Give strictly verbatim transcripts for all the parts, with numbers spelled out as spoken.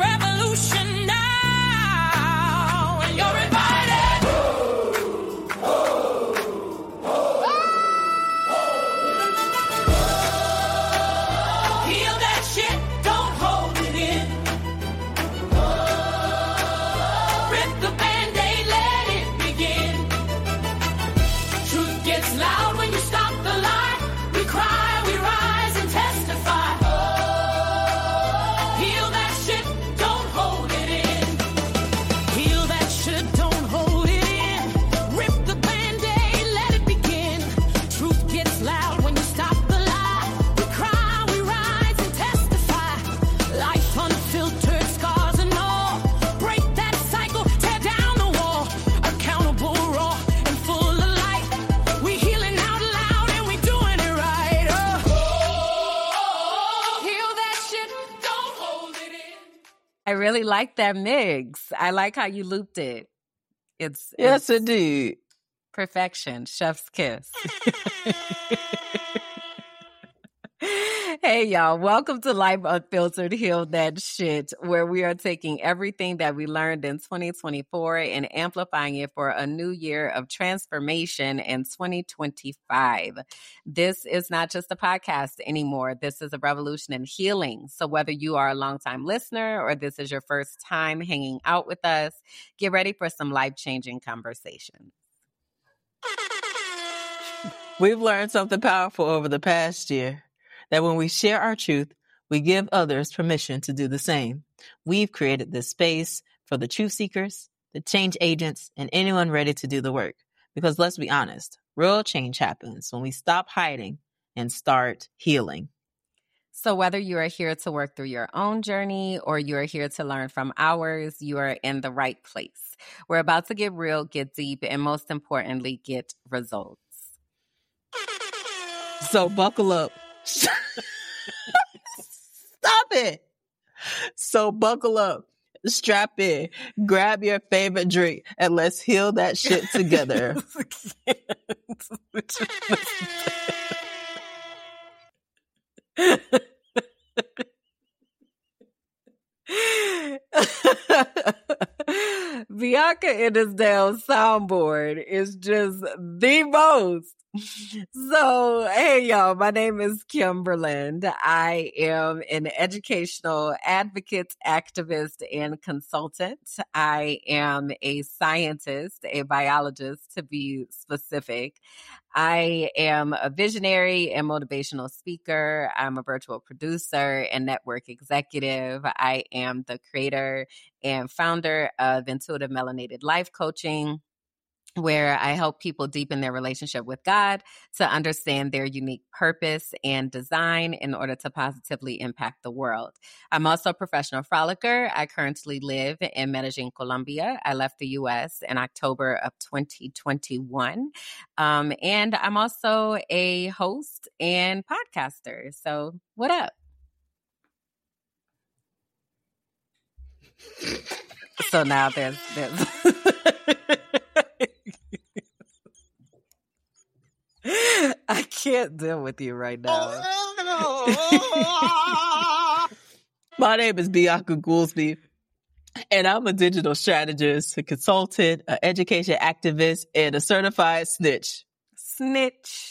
revolution now, and you're invited. Heal that shit, don't hold it in. Rip the Band-Aid, let it begin. Truth gets loud when you stop the lie. We cry, we rise and testify. Heal that shit, don't hold it in. Heal that shit, don't hold it in. Rip the Band-Aid, let it begin. Truth gets loud when you stop the lie. We cry, we rise and testify. Life unfiltered, scars and all. Break that cycle, tear down the wall. Accountable, raw, and full of light. We healing out loud and we doing it right. Oh. Heal that shit, don't hold it in. I really like that mix. I like how you looped it. It's, Yes, it's indeed. perfection. Chef's kiss. Hey, y'all. Welcome to Life Unfiltered, Heal That Shit, where we are taking everything that we learned in twenty twenty-four and amplifying it for a new year of transformation in twenty twenty-five. This is not just a podcast anymore. This is a revolution in healing. So whether you are a longtime listener or this is your first time hanging out with us, get ready for some life-changing conversations. We've learned something powerful over the past year, that when we share our truth, we give others permission to do the same. We've created this space for the truth seekers, the change agents, and anyone ready to do the work. Because let's be honest, real change happens when we stop hiding and start healing. So whether you are here to work through your own journey or you are here to learn from ours, you are in the right place. We're about to get real, get deep, and most importantly, get results. So buckle up. Stop it. So buckle up, strap in, grab your favorite drink, and let's heal that shit together. Bianca in this damn soundboard is just the most. So, hey, y'all, my name is Kim Berland. I am an educational advocate, activist, and consultant. I am a scientist, a biologist to be specific. I am a visionary and motivational speaker. I'm a virtual producer and network executive. I am the creator and founder of Intuitive Melanated Life Coaching, where I help people deepen their relationship with God to understand their unique purpose and design in order to positively impact the world. I'm also a professional frolicker. I currently live in Medellin, Colombia. I left the U S in October of twenty twenty-one. Um, and I'm also a host and podcaster. So what up? So now there's, there's I can't deal with you right now. My name is Bianca Goolsby, and I'm a digital strategist, a consultant, an education activist, and a certified snitch. Snitch.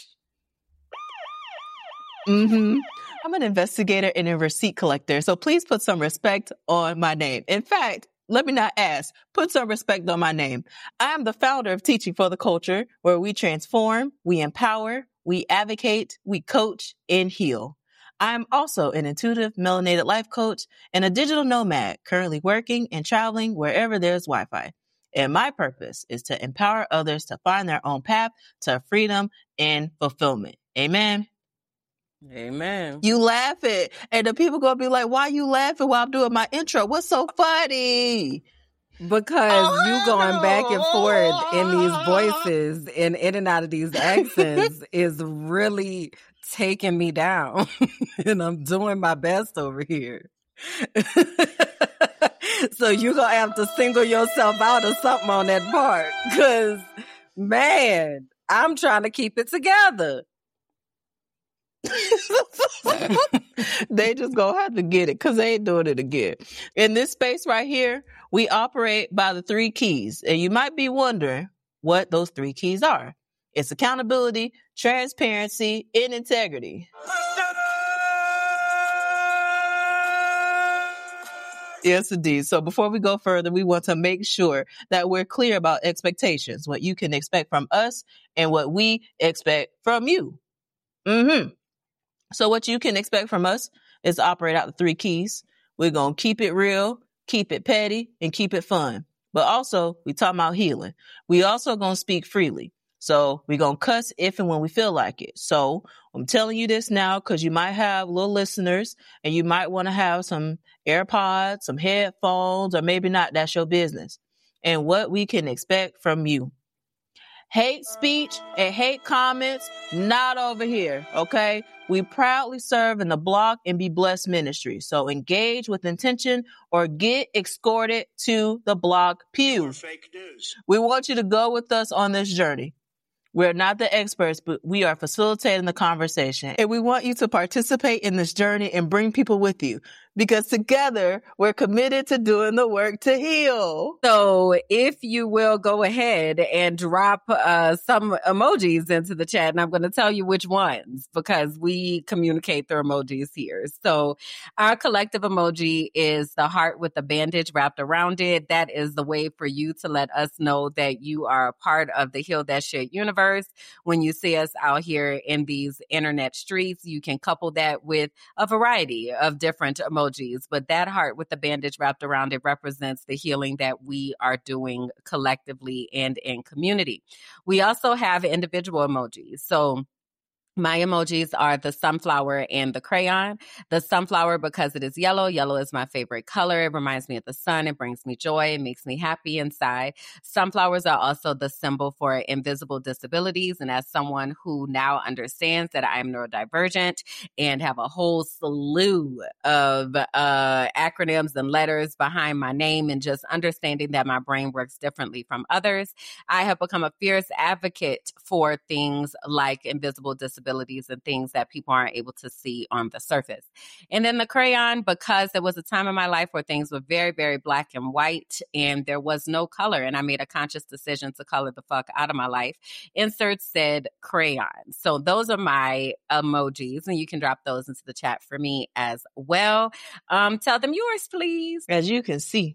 Mm-hmm. I'm an investigator and a receipt collector, so please put some respect on my name. In fact, let me not ask, put some respect on my name. I am the founder of Teaching for the Culture, where we transform, we empower, we advocate, we coach, and heal. I'm also an intuitive melanated life coach and a digital nomad, currently working and traveling wherever there's Wi-Fi. And my purpose is to empower others to find their own path to freedom and fulfillment. Amen. Amen. You laugh it, and the people gonna be like, why you laughing while I'm doing my intro? What's so funny? Because you going back and forth in these voices and in and out of these accents is really taking me down. And I'm doing my best over here. So you're going to have to single yourself out or something on that part. Because, man, I'm trying to keep it together. They just gonna have to get it because they ain't doing it again. In this space right here, we operate by the three keys. And you might be wondering what those three keys are. It's accountability, transparency, and integrity. Yes, indeed. So before we go further, we want to make sure that we're clear about expectations, what you can expect from us and what we expect from you. Mm-hmm. So what you can expect from us is to operate out the three keys. We're going to keep it real, keep it petty, and keep it fun. But also, we talking about healing. We also going to speak freely. So we're going to cuss if and when we feel like it. So I'm telling you this now because you might have little listeners and you might want to have some AirPods, some headphones, or maybe not. That's your business. And what we can expect from you. Hate speech and hate comments, not over here, okay? We proudly serve in the Block and Be Blessed ministry. So engage with intention or get escorted to the Block pew. Fake news. We want you to go with us on this journey. We're not the experts, but we are facilitating the conversation. And we want you to participate in this journey and bring people with you because together we're committed to doing the work to heal. So if you will go ahead and drop uh, some emojis into the chat, and I'm going to tell you which ones because we communicate through emojis here. So our collective emoji is the heart with the bandage wrapped around it. That is the way for you to let us know that you are a part of the Heal That Shit universe. When you see us out here in these internet streets, you can couple that with a variety of different emojis. But that heart with the bandage wrapped around it represents the healing that we are doing collectively and in community. We also have individual emojis. So my emojis are the sunflower and the crayon. The sunflower because it is yellow. Yellow is my favorite color. It reminds me of the sun. It brings me joy. It makes me happy inside. Sunflowers are also the symbol for invisible disabilities. And as someone who now understands that I am neurodivergent and have a whole slew of uh, acronyms and letters behind my name and just understanding that my brain works differently from others, I have become a fierce advocate for things like invisible disabilities and things that people aren't able to see on the surface. And then the crayon, because there was a time in my life where things were very, very black and white and there was no color. And I made a conscious decision to color the fuck out of my life. Insert said crayon. So those are my emojis and you can drop those into the chat for me as well. Um, tell them yours, please. As you can see,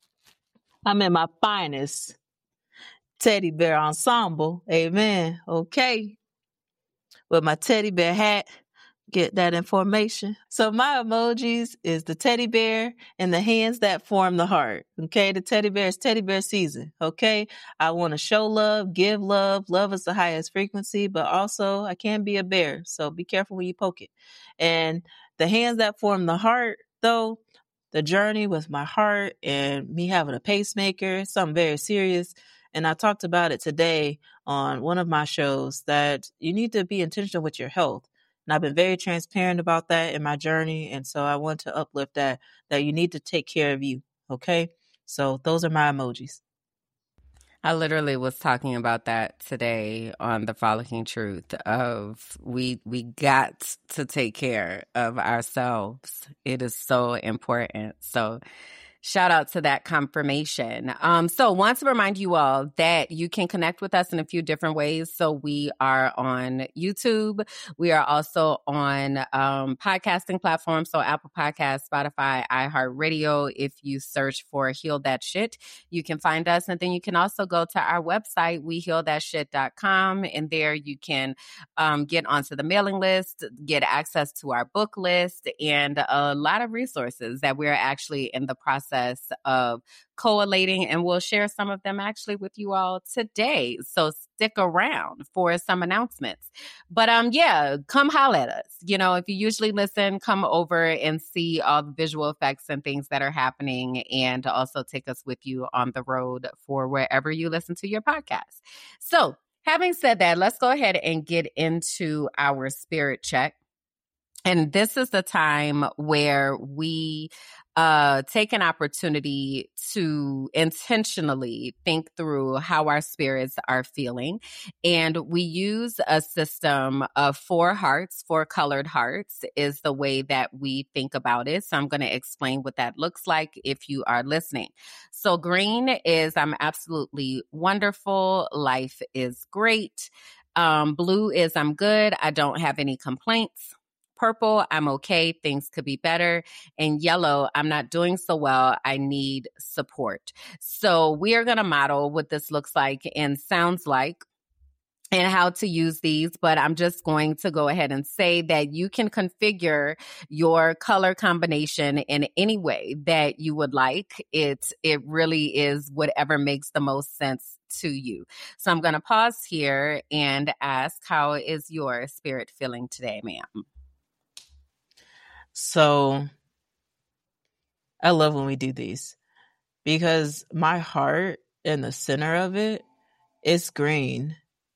I'm in my finest teddy bear ensemble. Amen. Okay. With my teddy bear hat, get that information. So my emojis is the teddy bear and the hands that form the heart. Okay, the teddy bear is teddy bear season. Okay, I want to show love, give love. Love is the highest frequency, but also I can be a bear. So be careful when you poke it. And the hands that form the heart, though, the journey with my heart and me having a pacemaker, something very serious. And I talked about it today on one of my shows that you need to be intentional with your health. And I've been very transparent about that in my journey. And so I want to uplift that, that you need to take care of you. Okay. So those are my emojis. I literally was talking about that today on the Frolicking Truth of we we got to take care of ourselves. It is so important. So shout out to that confirmation. Um, so want to remind you all that you can connect with us in a few different ways. So we are on YouTube. We are also on um, podcasting platforms. So Apple Podcasts, Spotify, iHeartRadio. If you search for Heal That Shit, you can find us. And then you can also go to our website, we heal that shit dot com. And there you can um, get onto the mailing list, get access to our book list, and a lot of resources that we're actually in the process of collating, and we'll share some of them actually with you all today. So stick around for some announcements. But um, yeah, come holler at us. You know, if you usually listen, come over and see all the visual effects and things that are happening, and also take us with you on the road for wherever you listen to your podcast. So having said that, let's go ahead and get into our spirit check. And this is the time where we uh, take an opportunity to intentionally think through how our spirits are feeling. And we use a system of four hearts, four colored hearts is the way that we think about it. So I'm going to explain what that looks like if you are listening. So green is I'm absolutely wonderful. Life is great. Um, blue is I'm good. I don't have any complaints. Purple, I'm okay. Things could be better. And yellow, I'm not doing so well. I need support. So we are going to model what this looks like and sounds like and how to use these, but I'm just going to go ahead and say that you can configure your color combination in any way that you would like. It, it really is whatever makes the most sense to you. So I'm going to pause here and ask, how is your spirit feeling today, ma'am? So I love when we do these because my heart in the center of it is green.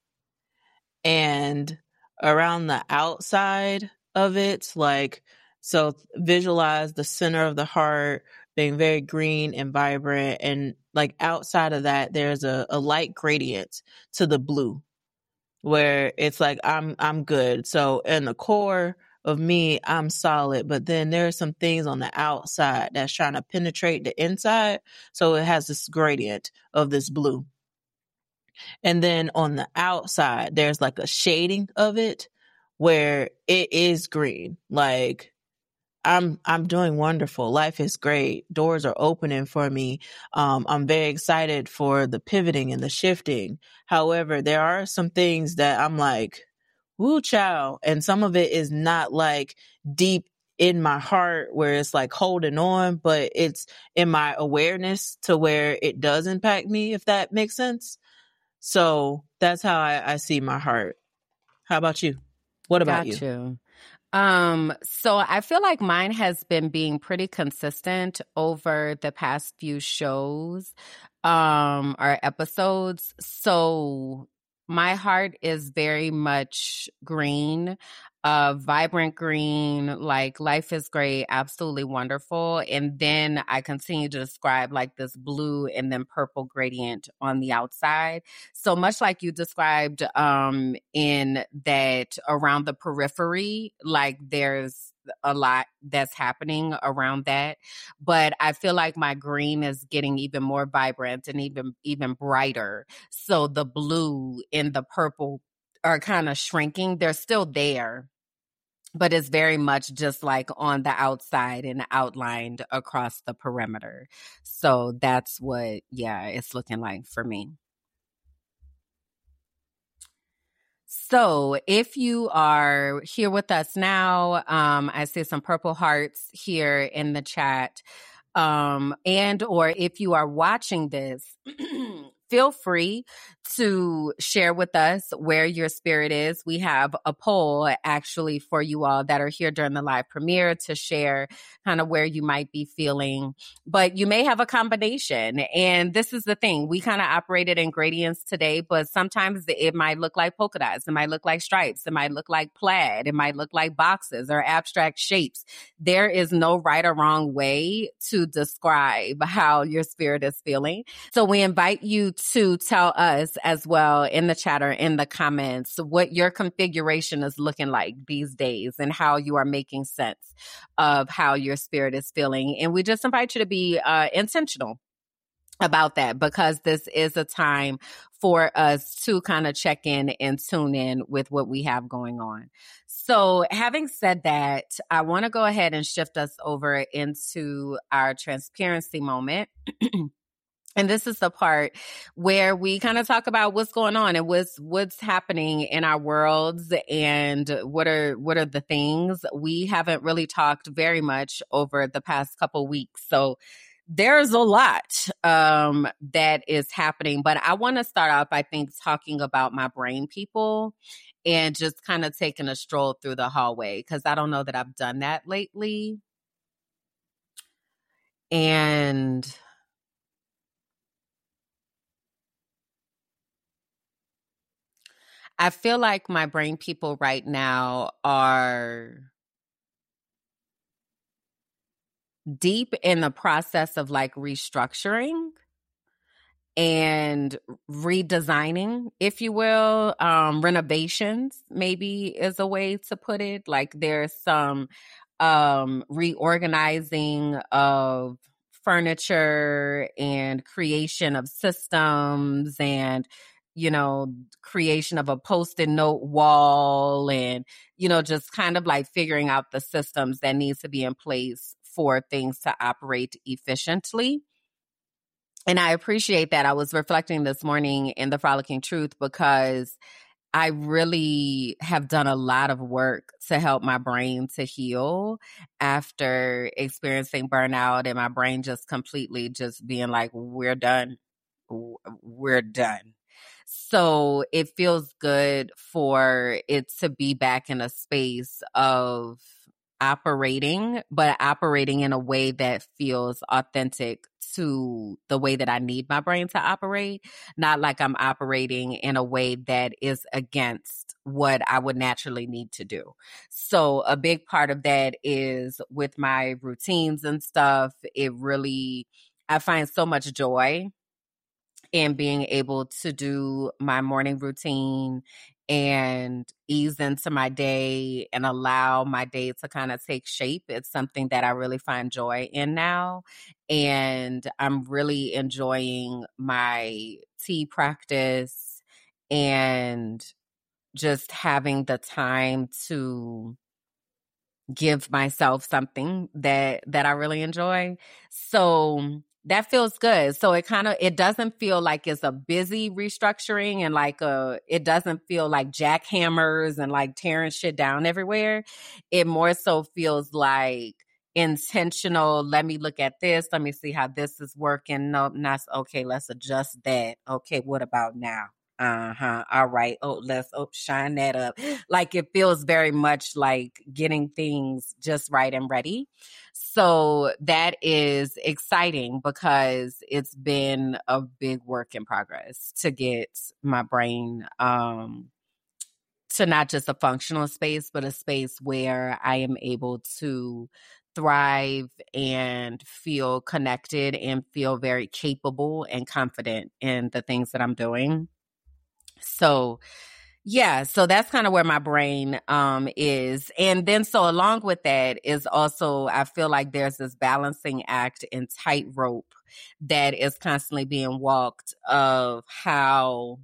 And around the outside of it, like, so visualize the center of the heart being very green and vibrant. And like outside of that, there's a, a light gradient to the blue where it's like, I'm, I'm good. So in the core of me, I'm solid, but then there are some things on the outside that's trying to penetrate the inside. So it has this gradient of this blue. And then on the outside, there's like a shading of it where it is green. Like I'm, I'm doing wonderful. Life is great. Doors are opening for me. Um, I'm very excited for the pivoting and the shifting. However, there are some things that I'm like, woo child. And some of it is not like deep in my heart where it's like holding on, but it's in my awareness to where it does impact me, if that makes sense. So that's how I, I see my heart. How about you? What about Got you? you. Um, so I feel like mine has been being pretty consistent over the past few shows, um, or episodes. So my heart is very much green, uh, vibrant green, like life is great, absolutely wonderful. And then I continue to describe like this blue and then purple gradient on the outside. So much like you described, um, in that around the periphery, like there's a lot that's happening around that. But I feel like my green is getting even more vibrant and even, even brighter. So the blue and the purple are kind of shrinking. They're still there, but it's very much just like on the outside and outlined across the perimeter. So that's what, yeah, it's looking like for me. So if you are here with us now, um, I see some purple hearts here in the chat. Um, and or if you are watching this, feel free to share with us where your spirit is. We have a poll actually for you all that are here during the live premiere to share kind of where you might be feeling, but you may have a combination. And this is the thing, we kind of operated in gradients today, but sometimes it might look like polka dots. It might look like stripes. It might look like plaid. It might look like boxes or abstract shapes. There is no right or wrong way to describe how your spirit is feeling. So we invite you to tell us as well in the chat or in the comments what your configuration is looking like these days and how you are making sense of how your spirit is feeling. And we just invite you to be uh, intentional about that, because this is a time for us to kind of check in and tune in with what we have going on. So having said that, I want to go ahead and shift us over into our transparency moment. And this is the part where we kind of talk about what's going on and what's what's happening in our worlds and what are what are the things. We haven't really talked very much over the past couple weeks. So there's a lot um, that is happening. But I want to start off, I think, talking about my brain people and just kind of taking a stroll through the hallway, because I don't know that I've done that lately. And I feel like my brain people right now are deep in the process of like restructuring and redesigning, if you will. Um, renovations maybe is a way to put it. Like there's some um, reorganizing of furniture and creation of systems and, you know, creation of a post-it note wall and, you know, just kind of like figuring out the systems that needs to be in place for things to operate efficiently. And I appreciate that. I was reflecting this morning in the Frolicking Truth because I really have done a lot of work to help my brain to heal after experiencing burnout and my brain just completely just being like, we're done. We're done. So it feels good for it to be back in a space of operating, but operating in a way that feels authentic to the way that I need my brain to operate, not like I'm operating in a way that is against what I would naturally need to do. So a big part of that is with my routines and stuff. It really, I find so much joy in being able to do my morning routine and ease into my day and allow my day to kind of take shape. It's something that I really find joy in now. And I'm really enjoying my tea practice and just having the time to give myself something that that I really enjoy. So that feels good. So it kind of, it doesn't feel like it's a busy restructuring and like a, it doesn't feel like jackhammers and like tearing shit down everywhere. It more so feels like intentional. Let me look at this. Let me see how this is working. No, not okay. Let's adjust that. Okay. What about now? Uh-huh. All right. Oh, let's oh, shine that up. Like it feels very much like getting things just right and ready. So that is exciting because it's been a big work in progress to get my brain um, to not just a functional space, but a space where I am able to thrive and feel connected and feel very capable and confident in the things that I'm doing. So, yeah, so that's kind of where my brain um, is. And then so along with that is also, I feel like there's this balancing act and tightrope that is constantly being walked of how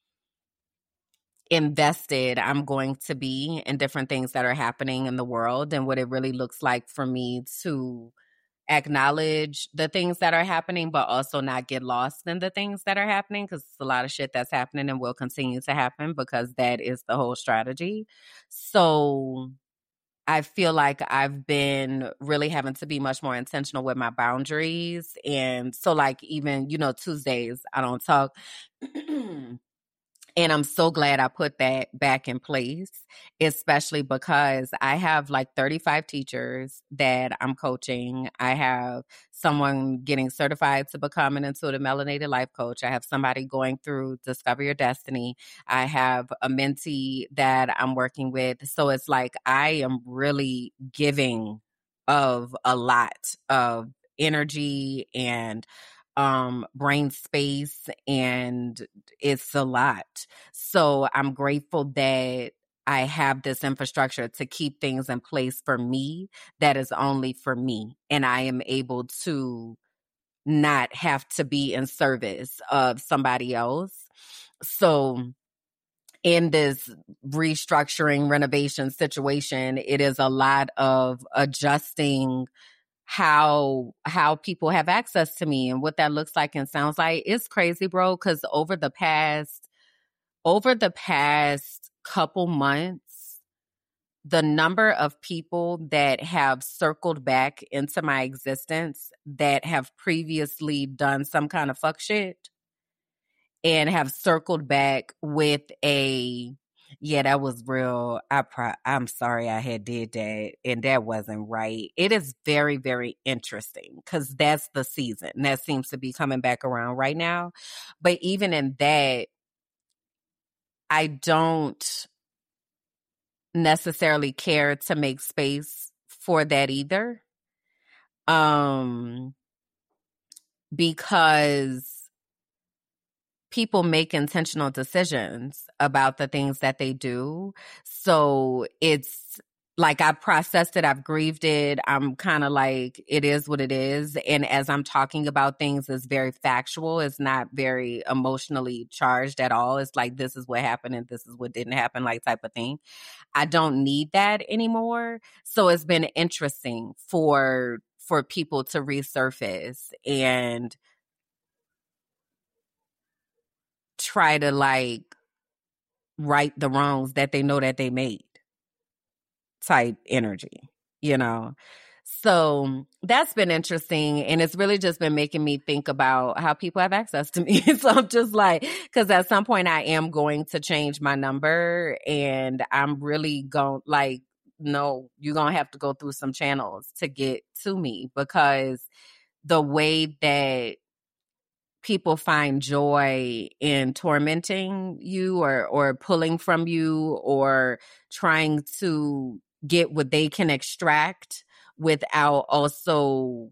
invested I'm going to be in different things that are happening in the world and what it really looks like for me to acknowledge the things that are happening, but also not get lost in the things that are happening because it's a lot of shit that's happening and will continue to happen because that is the whole strategy. So I feel like I've been really having to be much more intentional with my boundaries. And so like even, you know, Tuesdays, I don't talk. And I'm so glad I put that back in place, especially because I have like thirty-five teachers that I'm coaching. I have someone getting certified to become an intuitive melanated life coach. I have somebody going through Discover Your Destiny. I have a mentee that I'm working with. So it's like I am really giving of a lot of energy and um brain space, and it's a lot. So I'm grateful that I have this infrastructure to keep things in place for me that is only for me, and I am able to not have to be in service of somebody else. So in this restructuring renovation situation, it is a lot of adjusting how how people have access to me and what that looks like and sounds like. It's crazy, bro, because over the past over the past couple months, the number of people that have circled back into my existence that have previously done some kind of fuck shit and have circled back with a, yeah, that was real. I pro- I'm sorry I had did that and that wasn't right. It is very, very interesting because that's the season that seems to be coming back around right now. But even in that, I don't necessarily care to make space for that either. Um, because people make intentional decisions about the things that they do. So it's like I've processed it, I've grieved it. I'm kind of like, it is what it is. And as I'm talking about things, it's very factual. It's not very emotionally charged at all. It's like, this is what happened and this is what didn't happen, like type of thing. I don't need that anymore. So it's been interesting for for people to resurface and try to like right the wrongs that they know that they made type energy, you know? So that's been interesting. And it's really just been making me think about how people have access to me. So I'm just like, because at some point I am going to change my number and I'm really going like, no, you're going to have to go through some channels to get to me because the way that people find joy in tormenting you or or pulling from you or trying to get what they can extract without also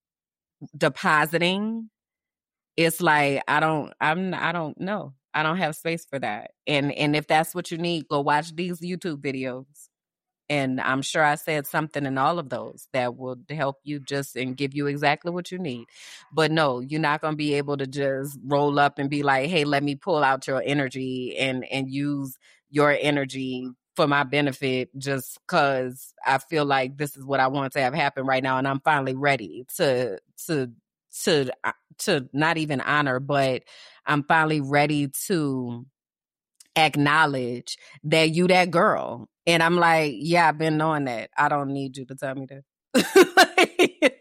depositing. It's like I don't I'm I don't know. I don't have space for that. And and if that's what you need, go watch these YouTube videos. And I'm sure I said something in all of those that will help you just and give you exactly what you need. But no, you're not going to be able to just roll up and be like, hey, let me pull out your energy and, and use your energy for my benefit just because I feel like this is what I want to have happen right now. And I'm finally ready to, to, to, to not even honor, but I'm finally ready to acknowledge that you that girl. And I'm like, yeah, I've been knowing that. I don't need you to tell me that.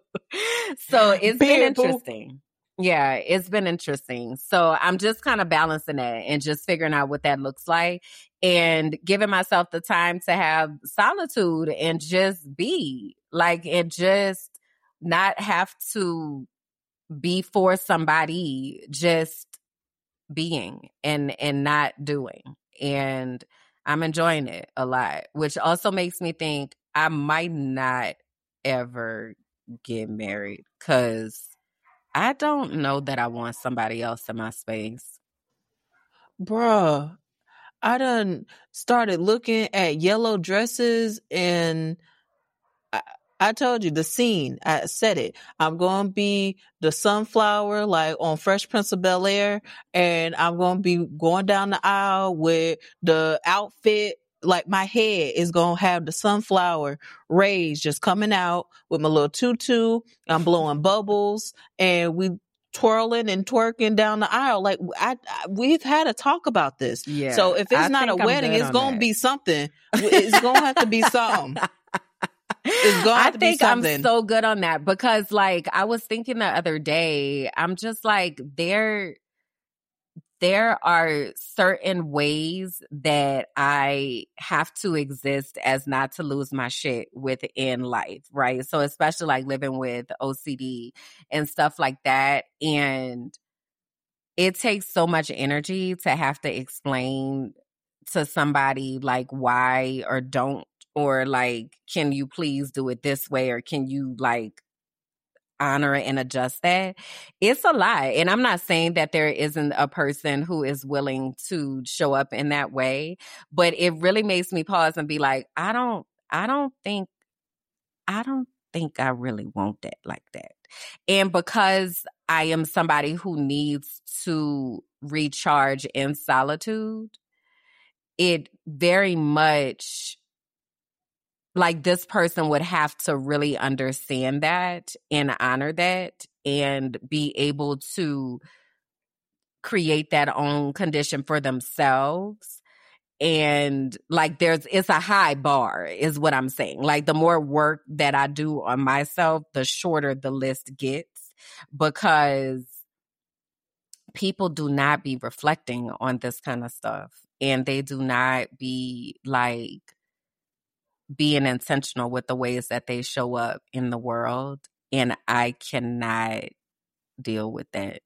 So it's been interesting. Yeah, it's been interesting. So I'm just kind of balancing that and just figuring out what that looks like and giving myself the time to have solitude and just be like, and just not have to be for somebody, just being and and not doing. And I'm enjoying it a lot, which also makes me think I might not ever get married because I don't know that I want somebody else in my space. Bruh, I done started looking at yellow dresses and I, I told you the scene. I said it. I'm going to be the sunflower like on Fresh Prince of Bel-Air, and I'm going to be going down the aisle with the outfit. Like my head is going to have the sunflower rays just coming out with my little tutu. I'm blowing bubbles and we twirling and twerking down the aisle. Like I, I we've had a talk about this. Yeah. So if it's I not a think I'm wedding, good it's on going to that. be something. It's going to have to be something. It's going to I have to be think I'm something. so good on that because like I was thinking the other day, I'm just like there there are certain ways that I have to exist as not to lose my shit within life, right? So especially like living with O C D and stuff like that. And it takes so much energy to have to explain to somebody like why or don't, or like, can you please do it this way? Or can you like honor and adjust that? It's a lot. And I'm not saying that there isn't a person who is willing to show up in that way, but it really makes me pause and be like, I don't, I don't think, I don't think I really want that like that. And because I am somebody who needs to recharge in solitude, it very much like this person would have to really understand that and honor that and be able to create that own condition for themselves. And like there's, it's a high bar is what I'm saying. Like the more work that I do on myself, the shorter the list gets because people do not be reflecting on this kind of stuff and they do not be like being intentional with the ways that they show up in the world. And I cannot deal with that.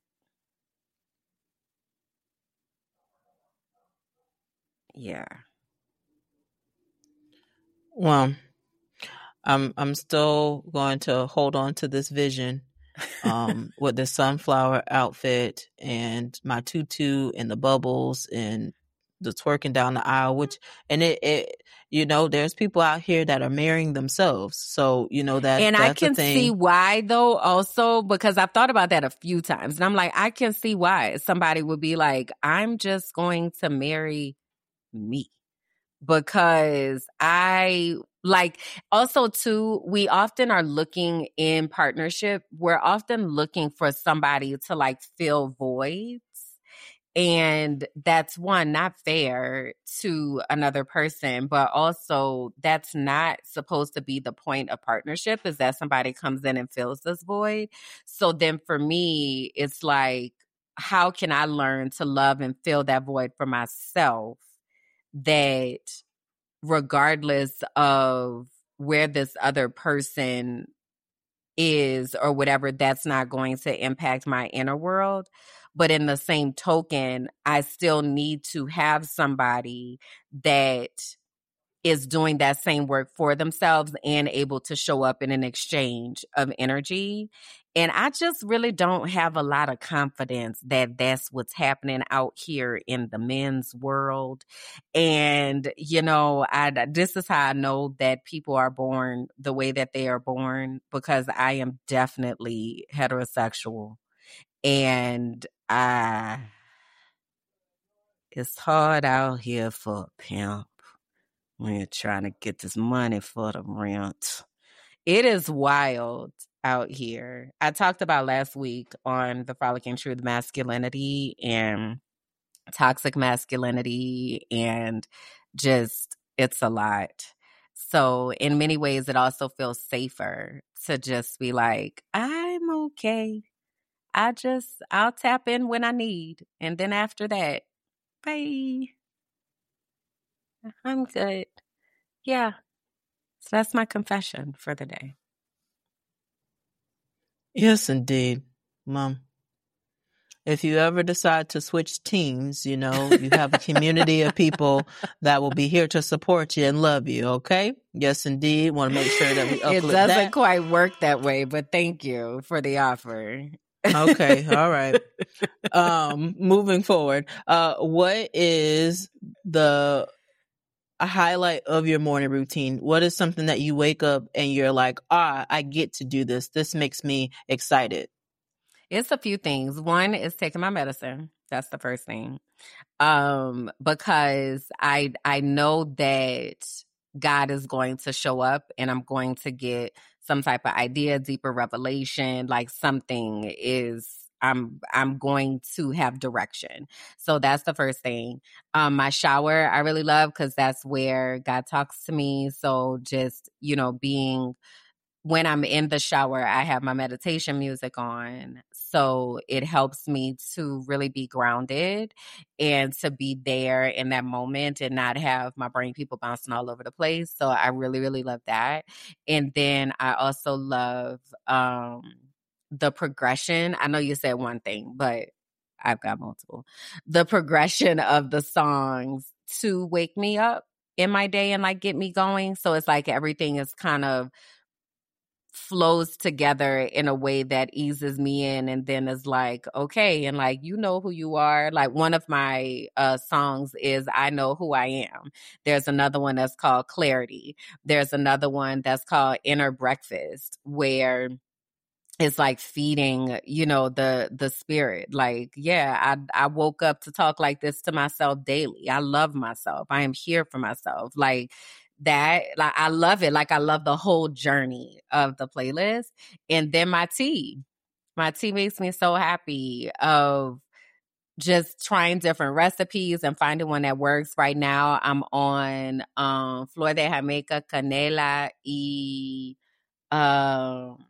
Yeah. Well, I'm I'm still going to hold on to this vision um, with the sunflower outfit and my tutu and the bubbles and the twerking down the aisle, which, and it, it, you know, there's people out here that are marrying themselves. So, you know, that, And I that's can a thing. see why though also, because I've thought about that a few times and I'm like, I can see why somebody would be like, I'm just going to marry me. Because I like also too, we often are looking in partnership. We're often looking for somebody to like fill voids. And that's one, not fair to another person, but also that's not supposed to be the point of partnership, is that somebody comes in and fills this void. So then for me, it's like, how can I learn to love and fill that void for myself, that regardless of where this other person is or whatever, that's not going to impact my inner world. But in the same token, I still need to have somebody that is doing that same work for themselves and able to show up in an exchange of energy. And I just really don't have a lot of confidence that that's what's happening out here in the men's world. And, you know, I, this is how I know that people are born the way that they are born, because I am definitely heterosexual. And I, it's hard out here for a pimp when you're trying to get this money for the rent. It is wild out here. I talked about last week on the Frolicking Truth masculinity and toxic masculinity, and just, it's a lot. So in many ways, it also feels safer to just be like, I'm okay. I just, I'll tap in when I need. And then after that, bye. I'm good. Yeah. So that's my confession for the day. Yes, indeed, Mom. If you ever decide to switch teams, you know, you have a community of people that will be here to support you and love you, okay? Yes, indeed. Want to make sure that we uplift It doesn't that. quite work that way, but thank you for the offer. Okay, all right. Um, moving forward, uh, what is the a highlight of your morning routine? What is something that you wake up and you're like, ah, I get to do this. This makes me excited. It's a few things. One is taking my medicine. That's the first thing. Um, because I I know that God is going to show up and I'm going to get some type of idea, deeper revelation, like something is I'm I'm going to have direction. So that's the first thing. Um, my shower I really love because that's where God talks to me. So just, you know, being when I'm in the shower, I have my meditation music on. So it helps me to really be grounded and to be there in that moment and not have my brain people bouncing all over the place. So I really, really love that. And then I also love um, the progression. I know you said one thing, but I've got multiple. The progression of the songs to wake me up in my day and like get me going. So it's like everything is kind of flows together in a way that eases me in, and then is like, okay, and like, you know who you are. Like one of my uh songs is I Know Who I Am. There's another one that's called Clarity. There's another one that's called Inner Breakfast, where it's like feeding, you know, the the spirit. Like, yeah, I I woke up to talk like this to myself daily. I love myself. I am here for myself. Like that, like I love it. Like I love the whole journey of the playlist. And then my tea. My tea makes me so happy of just trying different recipes and finding one that works. Right now I'm on um Flor de Jamaica, Canela y um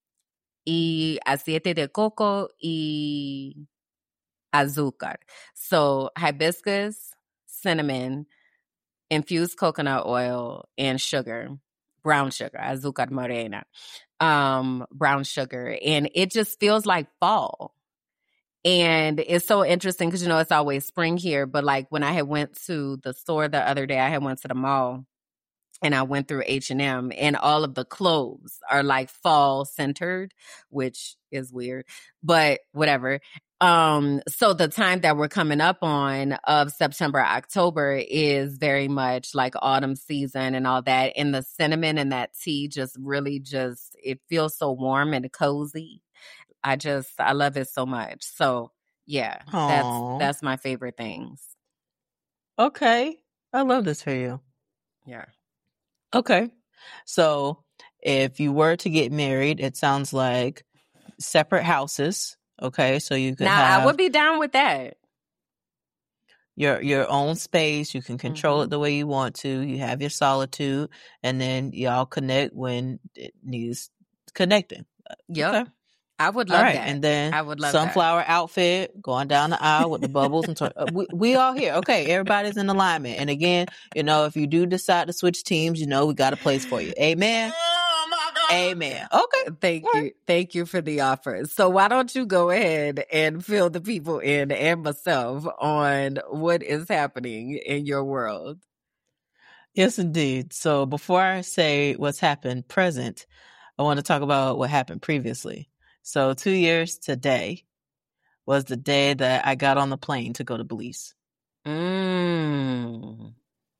y aceite de coco y azúcar. So hibiscus, cinnamon, infused coconut oil, and sugar, brown sugar, azúcar morena, um, brown sugar. And it just feels like fall. And it's so interesting because, you know, it's always spring here. But like when I had went to the store the other day, I had went to the mall and I went through H and M, and all of the clothes are like fall centered, which is weird, but whatever. Um, so the time that we're coming up on of September, October is very much like autumn season and all that. And the cinnamon and that tea just really just, it feels so warm and cozy. I just, I love it so much. So yeah, Aw. that's, that's my favorite things. Okay. I love this for you. Yeah. Okay. So if you were to get married, it sounds like separate houses. Okay. So you could Now have I would be down with that. your your own space. You can control Mhm. it the way you want to. You have your solitude, and then y'all connect when it needs connecting. Yep. Okay. I would All love right. that. And then I would love that. sunflower outfit, going down the aisle with the bubbles. and tor- uh, we, we all here. Okay. Everybody's in alignment. And again, you know, if you do decide to switch teams, you know, we got a place for you. Amen. Oh my God. Amen. Okay. Thank All you. right. Thank you for the offer. So why don't you go ahead and fill the people in and myself on what is happening in your world? Yes, indeed. So before I say what's happened present, I want to talk about what happened previously. So two years today was the day that I got on the plane to go to Belize. Mm.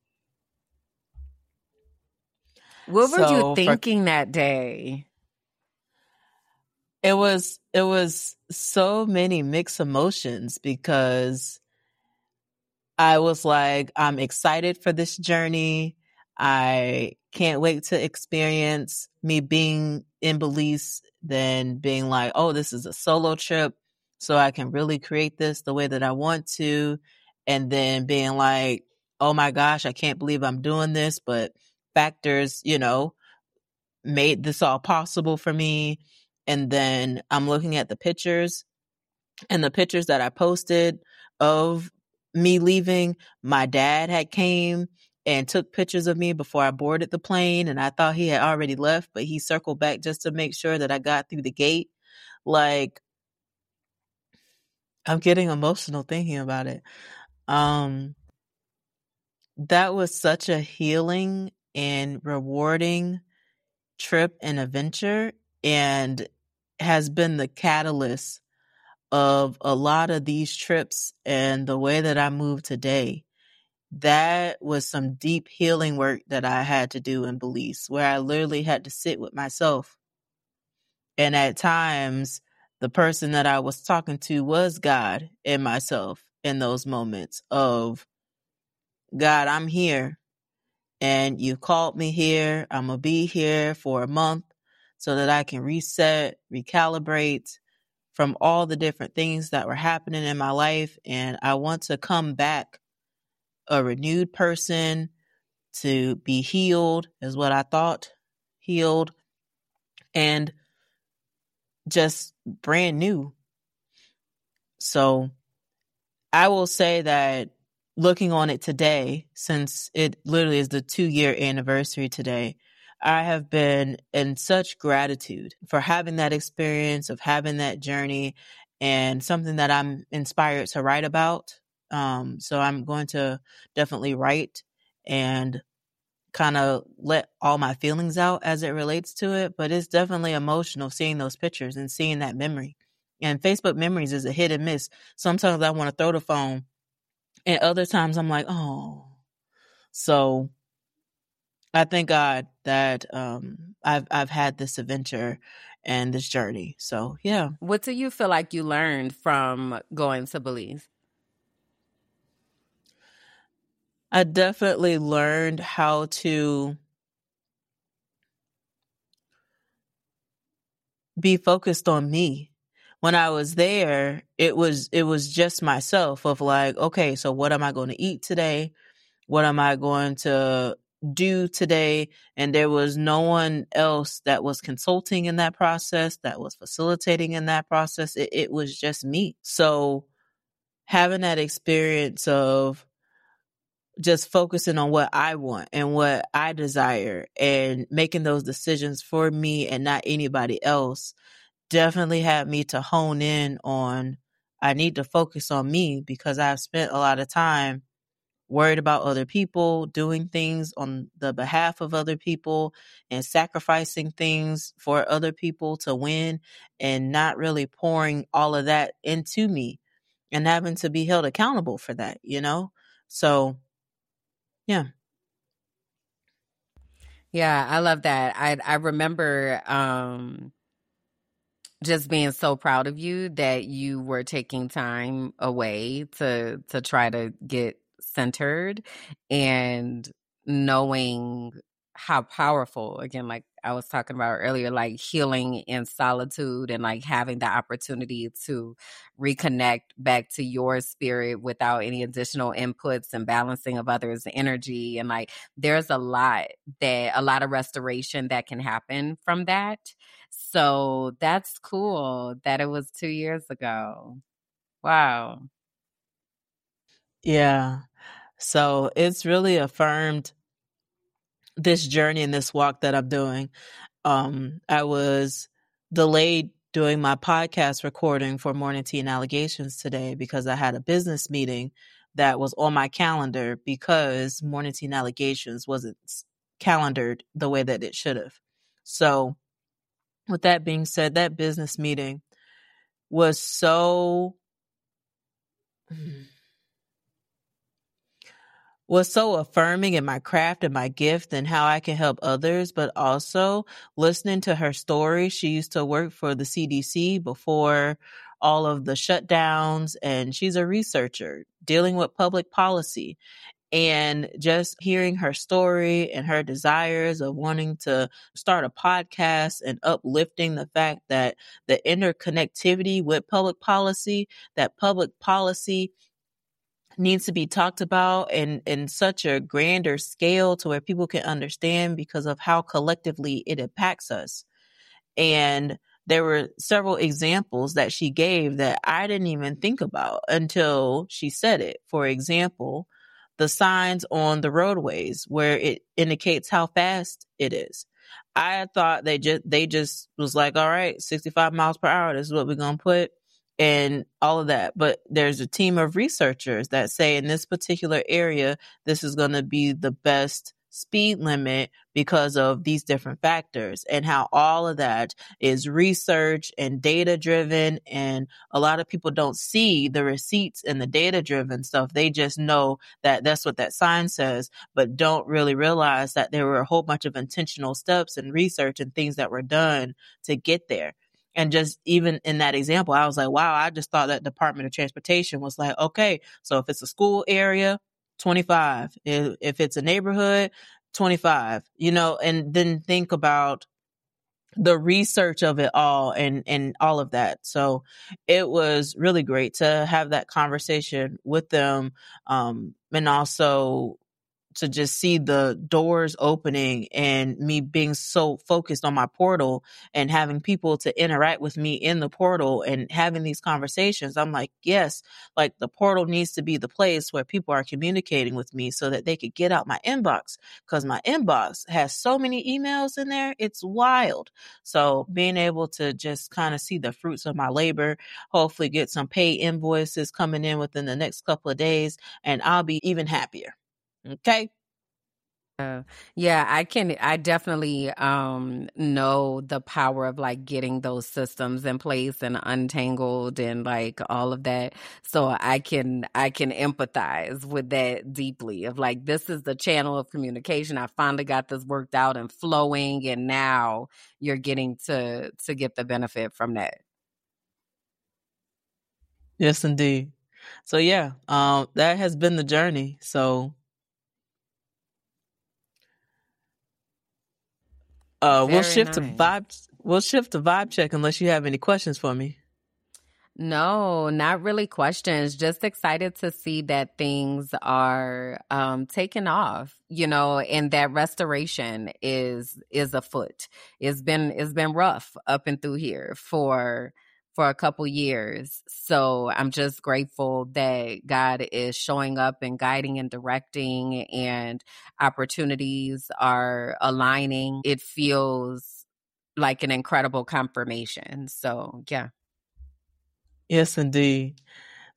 What were So you for- thinking that day? It was it was so many mixed emotions because I was like, I'm excited for this journey. I can't wait to experience me being in Belize, then being like, oh, this is a solo trip, so I can really create this the way that I want to. And then being like, oh my gosh, I can't believe I'm doing this, but factors, you know, made this all possible for me. And then I'm looking at the pictures and the pictures that I posted of me leaving. My dad had came and took pictures of me before I boarded the plane, and I thought he had already left, but he circled back just to make sure that I got through the gate. Like, I'm getting emotional thinking about it. Um, that was such a healing and rewarding trip and adventure, and has been the catalyst of a lot of these trips and the way that I move today. That was some deep healing work that I had to do in Belize, where I literally had to sit with myself. And at times, the person that I was talking to was God and myself in those moments of, God, I'm here. And you called me here. I'm going to be here for a month so that I can reset, recalibrate from all the different things that were happening in my life. And I want to come back a renewed person, to be healed, is what I thought, healed, and just brand new. So I will say that looking on it today, since it literally is the two year anniversary today, I have been in such gratitude for having that experience, of having that journey, and something that I'm inspired to write about. Um, so I'm going to definitely write and kind of let all my feelings out as it relates to it. But it's definitely emotional seeing those pictures and seeing that memory. And Facebook memories is a hit and miss. Sometimes I want to throw the phone, and other times I'm like, oh. So I thank God that um, I've I've had this adventure and this journey. So yeah. What do you feel like you learned from going to Belize? I definitely learned how to be focused on me. When I was there, it was it was just myself of like, okay, so what am I going to eat today? What am I going to do today? And there was no one else that was consulting in that process, that was facilitating in that process. It, it was just me. So having that experience of just focusing on what I want and what I desire and making those decisions for me and not anybody else definitely had me to hone in on, I need to focus on me, because I've spent a lot of time worried about other people, doing things on the behalf of other people and sacrificing things for other people to win, and not really pouring all of that into me and having to be held accountable for that, you know? So, yeah. Yeah, I love that. I I remember um just being so proud of you that you were taking time away to to try to get centered, and knowing how powerful, again, like I was talking about earlier, like healing in solitude and like having the opportunity to reconnect back to your spirit without any additional inputs and balancing of others' energy. And like there's a lot that a lot of restoration that can happen from that. So that's cool that it was two years ago. Wow. Yeah. So it's really affirmed this journey and this walk that I'm doing. Um, I was delayed doing my podcast recording for Morning Tea and Allegations today because I had a business meeting that was on my calendar because Morning Tea and Allegations wasn't calendared the way that it should have. So with that being said, that business meeting was so was so affirming in my craft and my gift and how I can help others, but also listening to her story. She used to work for the C D C before all of the shutdowns, and she's a researcher dealing with public policy. And just hearing her story and her desires of wanting to start a podcast and uplifting the fact that the interconnectivity with public policy, that public policy needs to be talked about in, in such a grander scale to where people can understand because of how collectively it impacts us. And there were several examples that she gave that I didn't even think about until she said it. For example, the signs on the roadways where it indicates how fast it is. I thought they just, they just was like, all right, sixty-five miles per hour. This is what we're going to put. And all of that. But there's a team of researchers that say in this particular area, this is going to be the best speed limit because of these different factors, and how all of that is research and data driven. And a lot of people don't see the receipts and the data driven stuff. They just know that that's what that sign says, but don't really realize that there were a whole bunch of intentional steps and research and things that were done to get there. And just even in that example, I was like, wow, I just thought that Department of Transportation was like, okay, so if it's a school area, twenty-five. If, if it's a neighborhood, twenty-five, you know, and then think about the research of it all and, and all of that. So it was really great to have that conversation with them. Um, and also to just see the doors opening and me being so focused on my portal and having people to interact with me in the portal and having these conversations. I'm like, yes, like the portal needs to be the place where people are communicating with me so that they could get out my inbox, because my inbox has so many emails in there. It's wild. So being able to just kind of see the fruits of my labor, hopefully get some paid invoices coming in within the next couple of days, and I'll be even happier. Okay. Uh, yeah, I can, I definitely um, know the power of like getting those systems in place and untangled and like all of that. So I can, I can empathize with that deeply of like, this is the channel of communication. I finally got this worked out and flowing, and now you're getting to, to get the benefit from that. Yes, indeed. So yeah, um, that has been the journey. So Uh, we'll Very shift to nice. vibe. We'll shift to vibe check unless you have any questions for me. No, not really questions. Just excited to see that things are um, taking off, you know, and that restoration is is afoot. It's been it's been rough up and through here for for a couple years. So I'm just grateful that God is showing up and guiding and directing, and opportunities are aligning. It feels like an incredible confirmation. So yeah. Yes, indeed.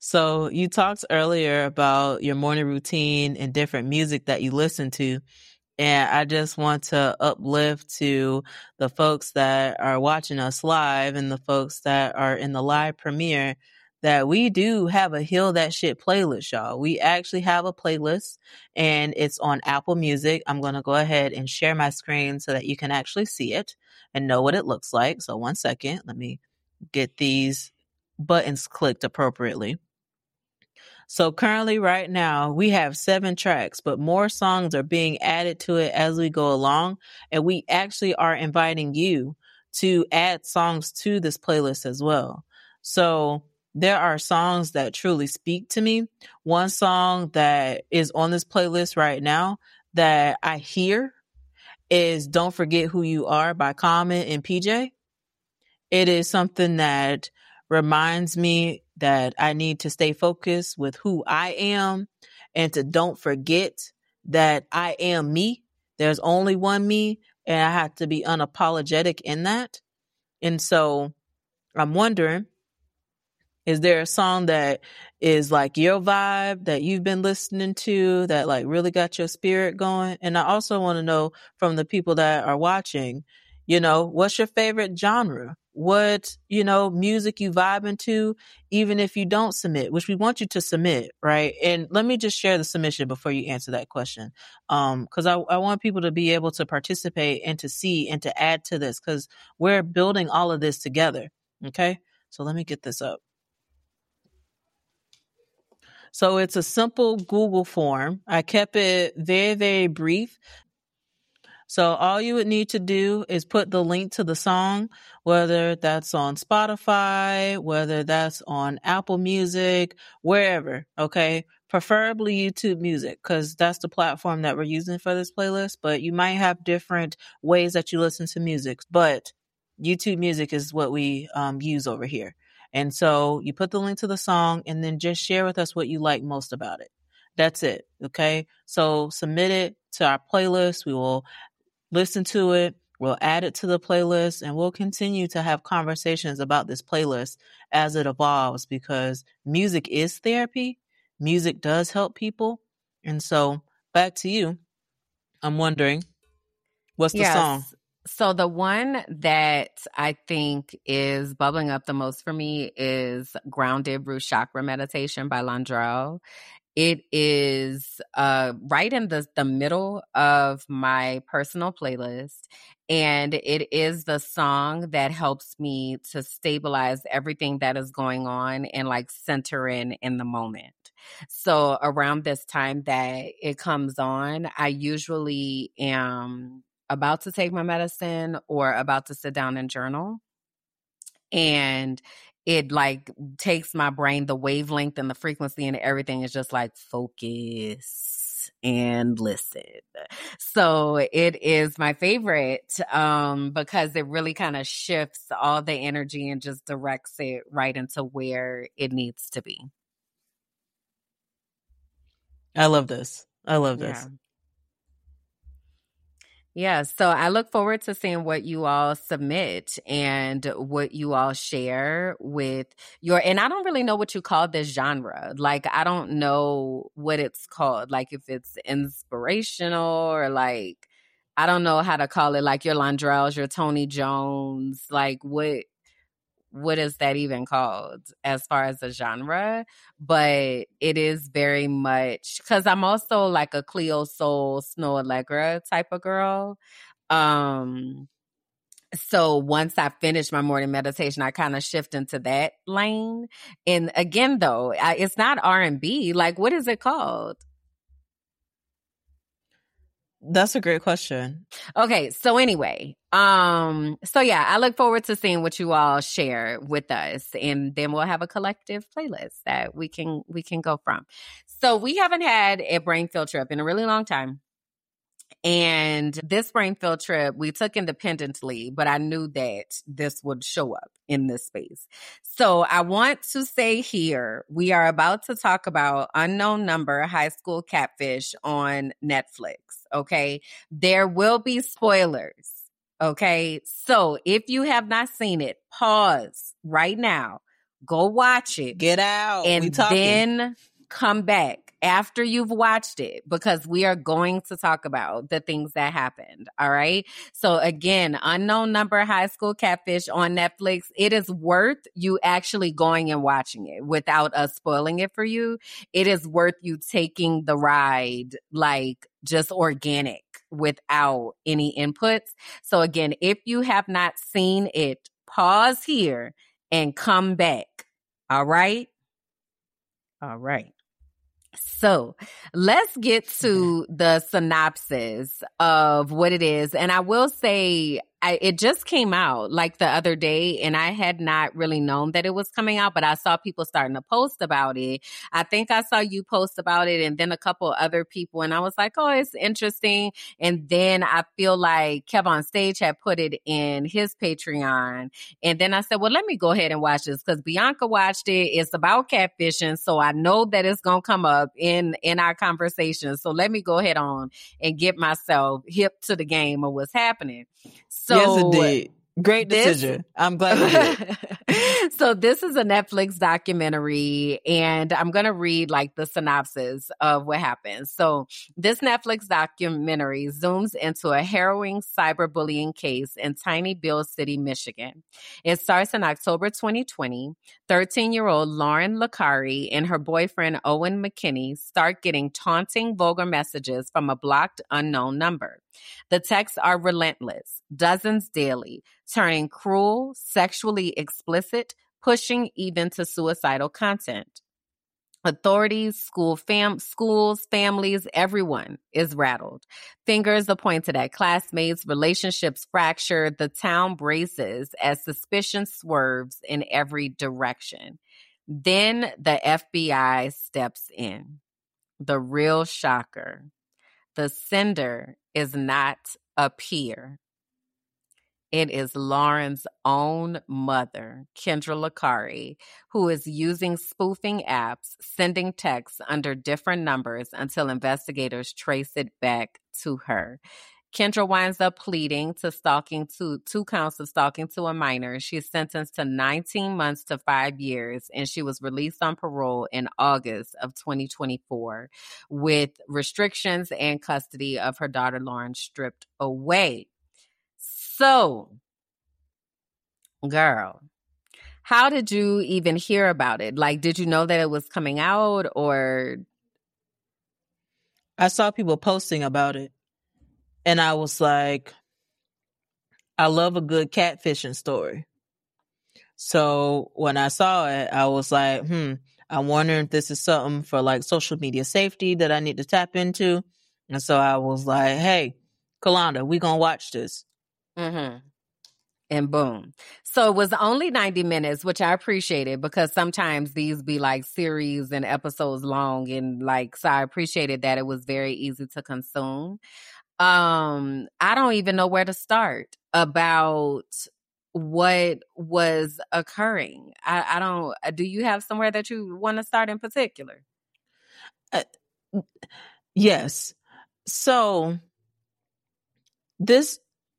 So you talked earlier about your morning routine and different music that you listen to. And I just want to uplift to the folks that are watching us live and the folks that are in the live premiere that we do have a Heal That Shit playlist, y'all. We actually have a playlist and it's on Apple Music. I'm going to go ahead and share my screen so that you can actually see it and know what it looks like. So one second, let me get these buttons clicked appropriately. So currently right now we have seven tracks, but more songs are being added to it as we go along. And we actually are inviting you to add songs to this playlist as well. So there are songs that truly speak to me. One song that is on this playlist right now that I hear is Don't Forget Who You Are by Common and P J. It is something that reminds me that I need to stay focused with who I am and to don't forget that I am me. There's only one me and I have to be unapologetic in that. And so I'm wondering, is there a song that is like your vibe that you've been listening to that like really got your spirit going? And I also want to know from the people that are watching, you know, what's your favorite genre? What, you know, music you vibing to, even if you don't submit, which we want you to submit, right? And let me just share the submission before you answer that question. Um, cause I, I want people to be able to participate and to see and to add to this cause we're building all of this together. Okay. So let me get this up. So it's a simple Google form. I kept it very, very brief. So all you would need to do is put the link to the song, whether that's on Spotify, whether that's on Apple Music, wherever, okay? Preferably YouTube Music, because that's the platform that we're using for this playlist, but you might have different ways that you listen to music, but YouTube Music is what we um, use over here. And so you put the link to the song and then just share with us what you like most about it. That's it, okay? So submit it to our playlist. We will listen to it. We'll add it to the playlist and we'll continue to have conversations about this playlist as it evolves because music is therapy. Music does help people. And so back to you. I'm wondering, what's the Yes. song? So the one that I think is bubbling up the most for me is Grounded Root Chakra Meditation by Landrell. It is uh, right in the, the middle of my personal playlist. And it is the song that helps me to stabilize everything that is going on and like center in in the moment. So around this time that it comes on, I usually am about to take my medicine or about to sit down and journal. And it like takes my brain, the wavelength and the frequency and everything is just like focus and listen. So it is my favorite um, because it really kind of shifts all the energy and just directs it right into where it needs to be. I love this. I love Yeah. this. Yeah, so I look forward to seeing what you all submit and what you all share with your, and I don't really know what you call this genre. Like, I don't know what it's called. Like, if it's inspirational or like, I don't know how to call it. Like your Landrells, your Tony Jones, like what, what is that even called as far as a genre? But it is very much because I'm also like a Cleo Soul, Snow Allegra type of girl. Um, so once I finish my morning meditation, I kind of shift into that lane. And again, though, I, it's not R and B. Like, what is it called? That's a great question. Okay, so anyway, um, so yeah, I look forward to seeing what you all share with us, and then we'll have a collective playlist that we can we can go from. So we haven't had a brain field trip in a really long time. And this brain field trip we took independently, but I knew that this would show up in this space. So I want to say here, we are about to talk about Unknown Number High School Catfish on Netflix. Okay. There will be spoilers. Okay. So if you have not seen it, pause right now. Go watch it. Get out. And we talking. then come back after you've watched it, because we are going to talk about the things that happened. All right. So again, Unknown Number High School Catfish on Netflix. It is worth you actually going and watching it without us spoiling it for you. It is worth you taking the ride, like just organic without any inputs. So again, if you have not seen it, pause here and come back. All right. All right. So let's get to the synopsis of what it is. And I will say, I, it just came out like the other day, and I had not really known that it was coming out, but I saw people starting to post about it. I think I saw you post about it, and then a couple other people, and I was like, oh, it's interesting. And then I feel like Kev on Stage had put it in his Patreon. And then I said, well, let me go ahead and watch this, because Bianca watched it. It's about catfishing, so I know that it's going to come up in, in our conversation. So let me go ahead on and get myself hip to the game of what's happening. So yes, it did. Great this, decision. I'm glad you did. So this is a Netflix documentary, and I'm going to read like the synopsis of what happens. So this Netflix documentary zooms into a harrowing cyberbullying case in Tiny Bill City, Michigan. It starts in October twenty twenty. thirteen-year-old Lauren Licari and her boyfriend Owen McKinney start getting taunting, vulgar messages from a blocked unknown number. The texts are relentless, dozens daily, turning cruel, sexually explicit, pushing even to suicidal content. Authorities, school fam- schools, families, everyone is rattled. Fingers are pointed at classmates, relationships fractured, the town braces as suspicion swerves in every direction. Then the F B I steps in. The real shocker. The sender is not a peer. It is Lauren's own mother, Kendra Licari, who is using spoofing apps, sending texts under different numbers until investigators trace it back to her. Kendra winds up pleading to stalking to two counts of stalking to a minor. She's sentenced to nineteen months to five years, and she was released on parole in August of twenty twenty-four with restrictions and custody of her daughter Lauren stripped away. So, girl, how did you even hear about it? Like, did you know that it was coming out, or? I saw people posting about it. And I was like, I love a good catfishing story. So when I saw it, I was like, hmm, I'm wondering if this is something for like social media safety that I need to tap into. And so I was like, hey, Kalonda, we gonna watch this. Mm-hmm. And boom. So it was only ninety minutes, which I appreciated, because sometimes these be like series and episodes long. And like, so I appreciated that it was very easy to consume. Um, I don't even know where to start about what was occurring. I, I don't, do you have somewhere that you want to start in particular? Uh, yes. So this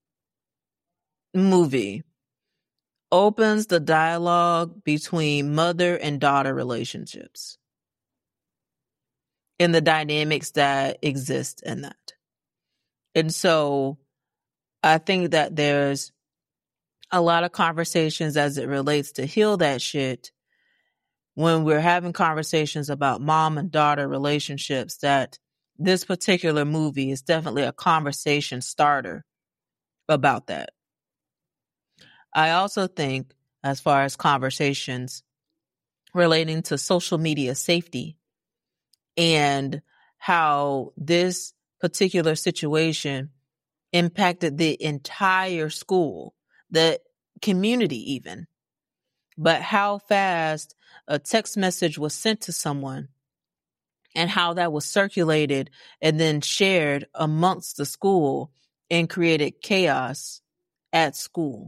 movie opens the dialogue between mother and daughter relationships and the dynamics that exist in that. And so I think that there's a lot of conversations as it relates to heal that shit when we're having conversations about mom and daughter relationships, that this particular movie is definitely a conversation starter about that. I also think, as far as conversations relating to social media safety and how this particular situation impacted the entire school, the community even, but how fast a text message was sent to someone and how that was circulated and then shared amongst the school and created chaos at school.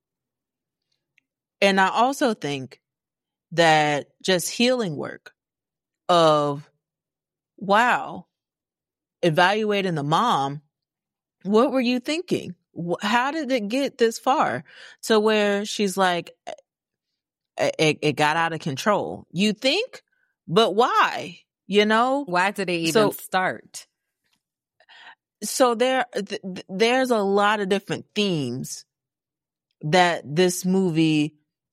And I also think that just healing work of, wow, evaluating the mom, what were you thinking? How did it get this far to where she's like, it, it got out of control. You think, but why? You know, why did it even so, start? So there, th- there's a lot of different themes that this movie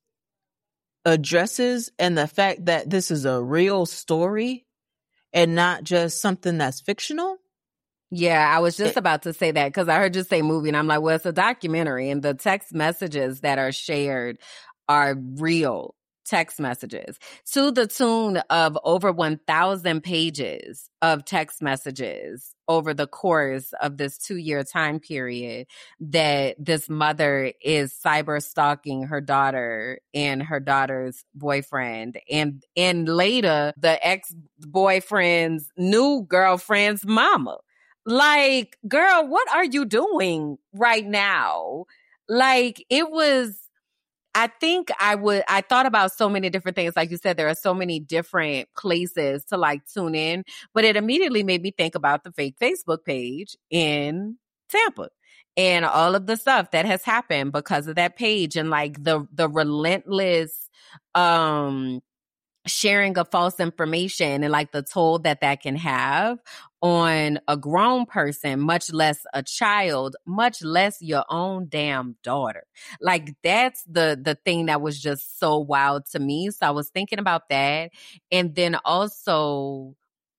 addresses, and the fact that this is a real story and not just something that's fictional. Yeah, I was just It- about to say that because I heard you say movie, and I'm like, well, it's a documentary, and the text messages that are shared are real text messages to the tune of over one thousand pages of text messages over the course of this two-year time period that this mother is cyber stalking her daughter and her daughter's boyfriend, and and later the ex-boyfriend's new girlfriend's mama. Like, girl, what are you doing right now? Like, it was, I think I would, I thought about so many different things. Like you said, there are so many different places to like tune in, but it immediately made me think about the fake Facebook page in Tampa and all of the stuff that has happened because of that page, and like the, the relentless, um, sharing of false information and like the toll that that can have on a grown person, much less a child, much less your own damn daughter. Like that's the the thing that was just so wild to me. So I was thinking about that. And then also,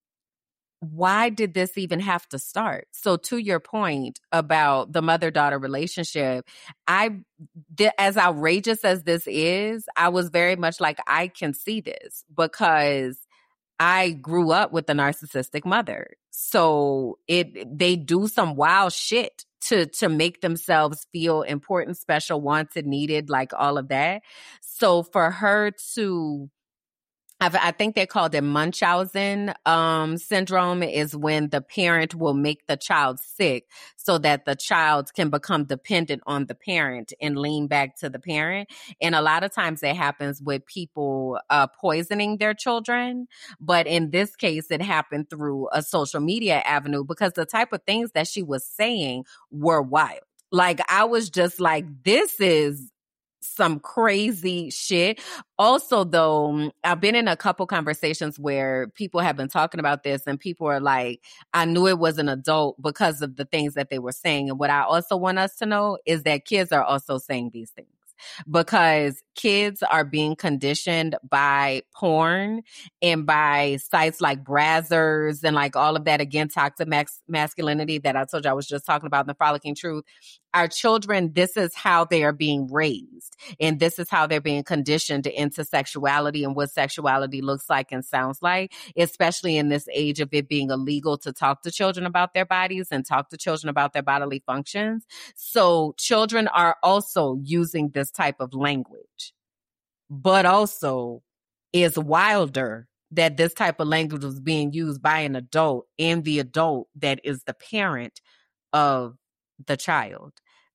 why did this even have to start? So to your point about the mother-daughter relationship, I, th- as outrageous as this is, I was very much like, I can see this because I grew up with a narcissistic mother. So it, they do some wild shit to, to make themselves feel important, special, wanted, needed, like all of that. So for her to, I've, I think they called it Munchausen um, syndrome, is when the parent will make the child sick so that the child can become dependent on the parent and lean back to the parent. And a lot of times it happens with people uh, poisoning their children. But in this case, it happened through a social media avenue because the type of things that she was saying were wild. Like, I was just like, this is some crazy shit. Also, though, I've been in a couple conversations where people have been talking about this and people are like, I knew it was an adult because of the things that they were saying. And what I also want us to know is that kids are also saying these things, because kids are being conditioned by porn and by sites like Brazzers and like all of that, again, toxic max- masculinity that I told you I was just talking about in the Frolicking Truth. Our children, this is how they are being raised, and this is how they're being conditioned into sexuality and what sexuality looks like and sounds like, especially in this age of it being illegal to talk to children about their bodies and talk to children about their bodily functions. So children are also using this type of language, but also is wilder that this type of language was being used by an adult, and the adult that is the parent of the child,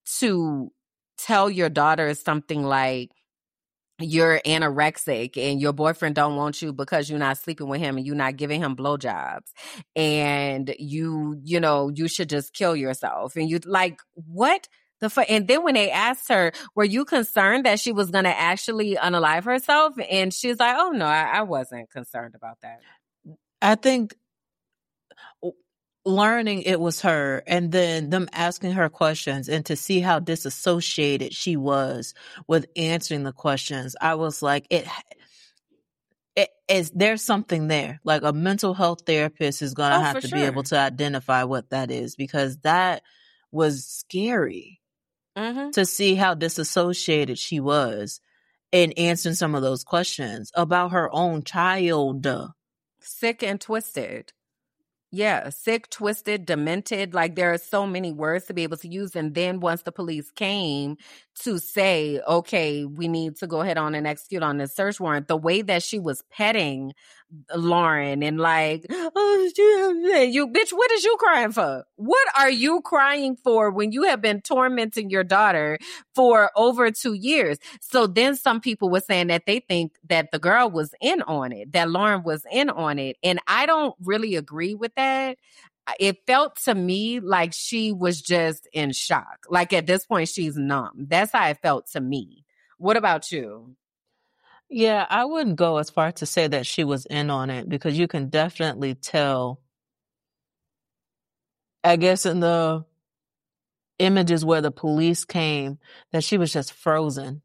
to tell your daughter something like, you're anorexic and your boyfriend don't want you because you're not sleeping with him and you're not giving him blowjobs, and you, you know, you should just kill yourself. And you like, what the fuck? And then when they asked her, were you concerned that she was going to actually unalive herself? And she's like, oh no, I, I wasn't concerned about that. I think learning it was her, and then them asking her questions, and to see how disassociated she was with answering the questions, I was like, it, it is, there's something there. Like, a mental health therapist is going to Oh, have for to sure. be able to identify what that is, because that was scary Mm-hmm. to see how disassociated she was in answering some of those questions about her own child. Sick and twisted. Yeah, sick, twisted, demented. Like, there are so many words to be able to use. And then once the police came to say, okay, we need to go ahead on and execute on this search warrant, the way that she was petting Lauren and like, oh, you bitch, what is you crying for? What are you crying for when you have been tormenting your daughter for over two years? So then some people were saying that they think that the girl was in on it, that Lauren was in on it. And I don't really agree with that. It felt to me like she was just in shock. Like, at this point, she's numb. That's how it felt to me. What about you? Yeah, I wouldn't go as far to say that she was in on it because you can definitely tell, I guess, in the images where the police came, that she was just frozen,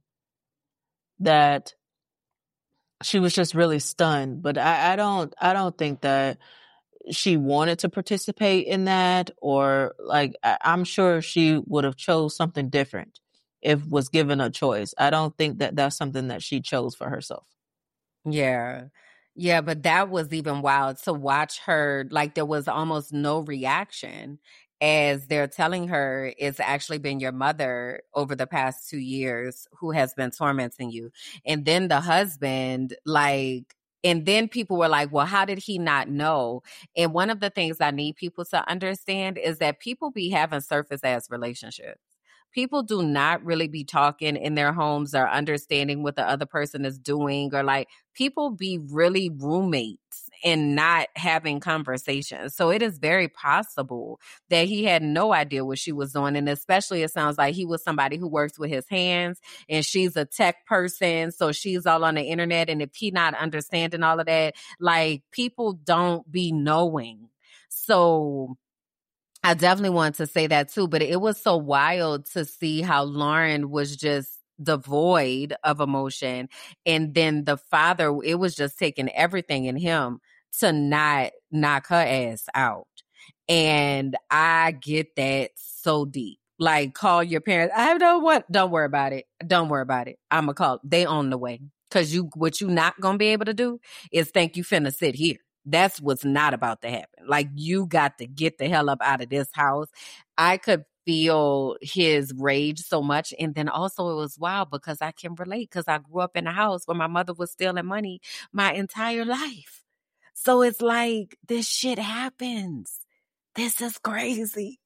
that she was just really stunned. But I, I don't, I don't think that she wanted to participate in that, or like, I, I'm sure she would have chose something different if was given a choice. I don't think that that's something that she chose for herself. Yeah. Yeah, but that was even wild to watch her. Like, there was almost no reaction as they're telling her it's actually been your mother over the past two years who has been tormenting you. And then the husband, like, and then people were like, well, how did he not know? And one of the things I need people to understand is that people be having surface ass relationships. People do not really be talking in their homes or understanding what the other person is doing, or like, people be really roommates and not having conversations. So it is very possible that he had no idea what she was doing. And especially it sounds like he was somebody who works with his hands and she's a tech person. So she's all on the internet. And if he not understanding all of that, like, people don't be knowing. So I definitely want to say that too, but it was so wild to see how Lauren was just devoid of emotion. And then the father, it was just taking everything in him to not knock her ass out. And I get that so deep. Like, call your parents. I don't want, don't worry about it. Don't worry about it. I'm going to call. They on the way. Cause you, what you not going to be able to do is think you finna sit here. That's what's not about to happen. Like, you got to get the hell up out of this house. I could feel his rage so much. And then also it was wild because I can relate, because I grew up in a house where my mother was stealing money my entire life. So it's like, this shit happens. This is crazy.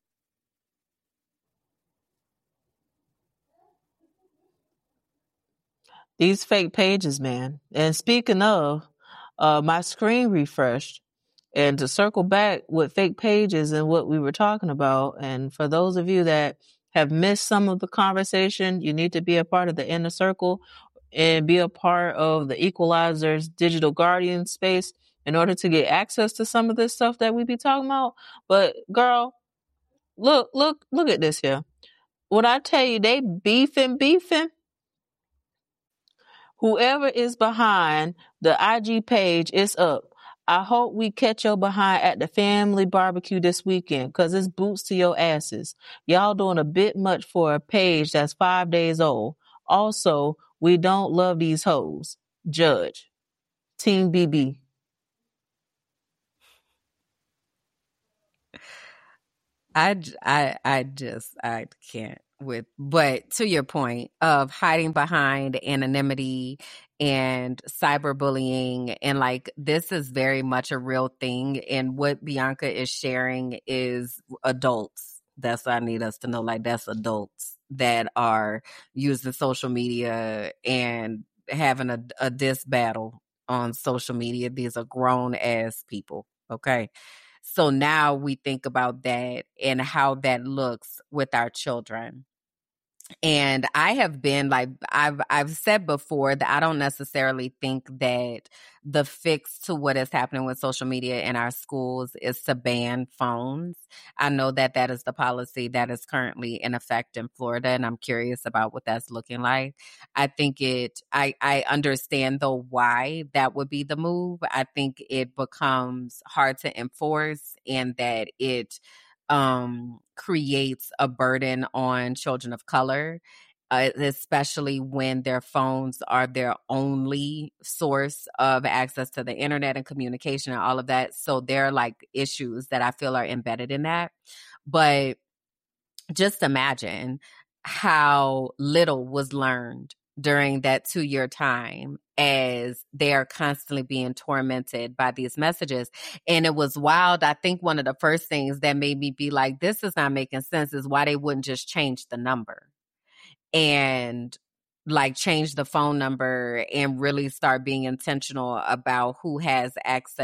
These fake pages, man. And speaking of, uh, my screen refreshed. And to circle back with fake pages and what we were talking about, and for those of you that have missed some of the conversation, you need to be a part of the inner circle and be a part of the Equalizer's digital guardian space in order to get access to some of this stuff that we be talking about. But girl, look, look, look at this here. When I tell you they beefing, beefing, whoever is behind the I G page is up. I hope we catch your behind at the family barbecue this weekend, because it's boots to your asses. Y'all doing a bit much for a page that's five days old. Also, we don't love these hoes. Judge. Team B B. I, j- I, I just, I can't with, but to your point of hiding behind anonymity and cyberbullying, and like, this is very much a real thing. And what Bianca is sharing is adults. That's what I need us to know. Like, that's adults that are using social media and having a, a diss battle on social media. These are grown ass people. Okay. So now we think about that and how that looks with our children. And I have been like, I've I've said before that I don't necessarily think that the fix to what is happening with social media in our schools is to ban phones. I know that that is the policy that is currently in effect in Florida, and I'm curious about what that's looking like. I think it, I, I understand though why that would be the move. I think it becomes hard to enforce, and that it um, creates a burden on children of color, uh, especially when their phones are their only source of access to the internet and communication and all of that. So there are like issues that I feel are embedded in that. But just imagine how little was learned during that two-year time as they are constantly being tormented by these messages. And it was wild. I think one of the first things that made me be like, this is not making sense, is why they wouldn't just change the number and like change the phone number and really start being intentional about who has access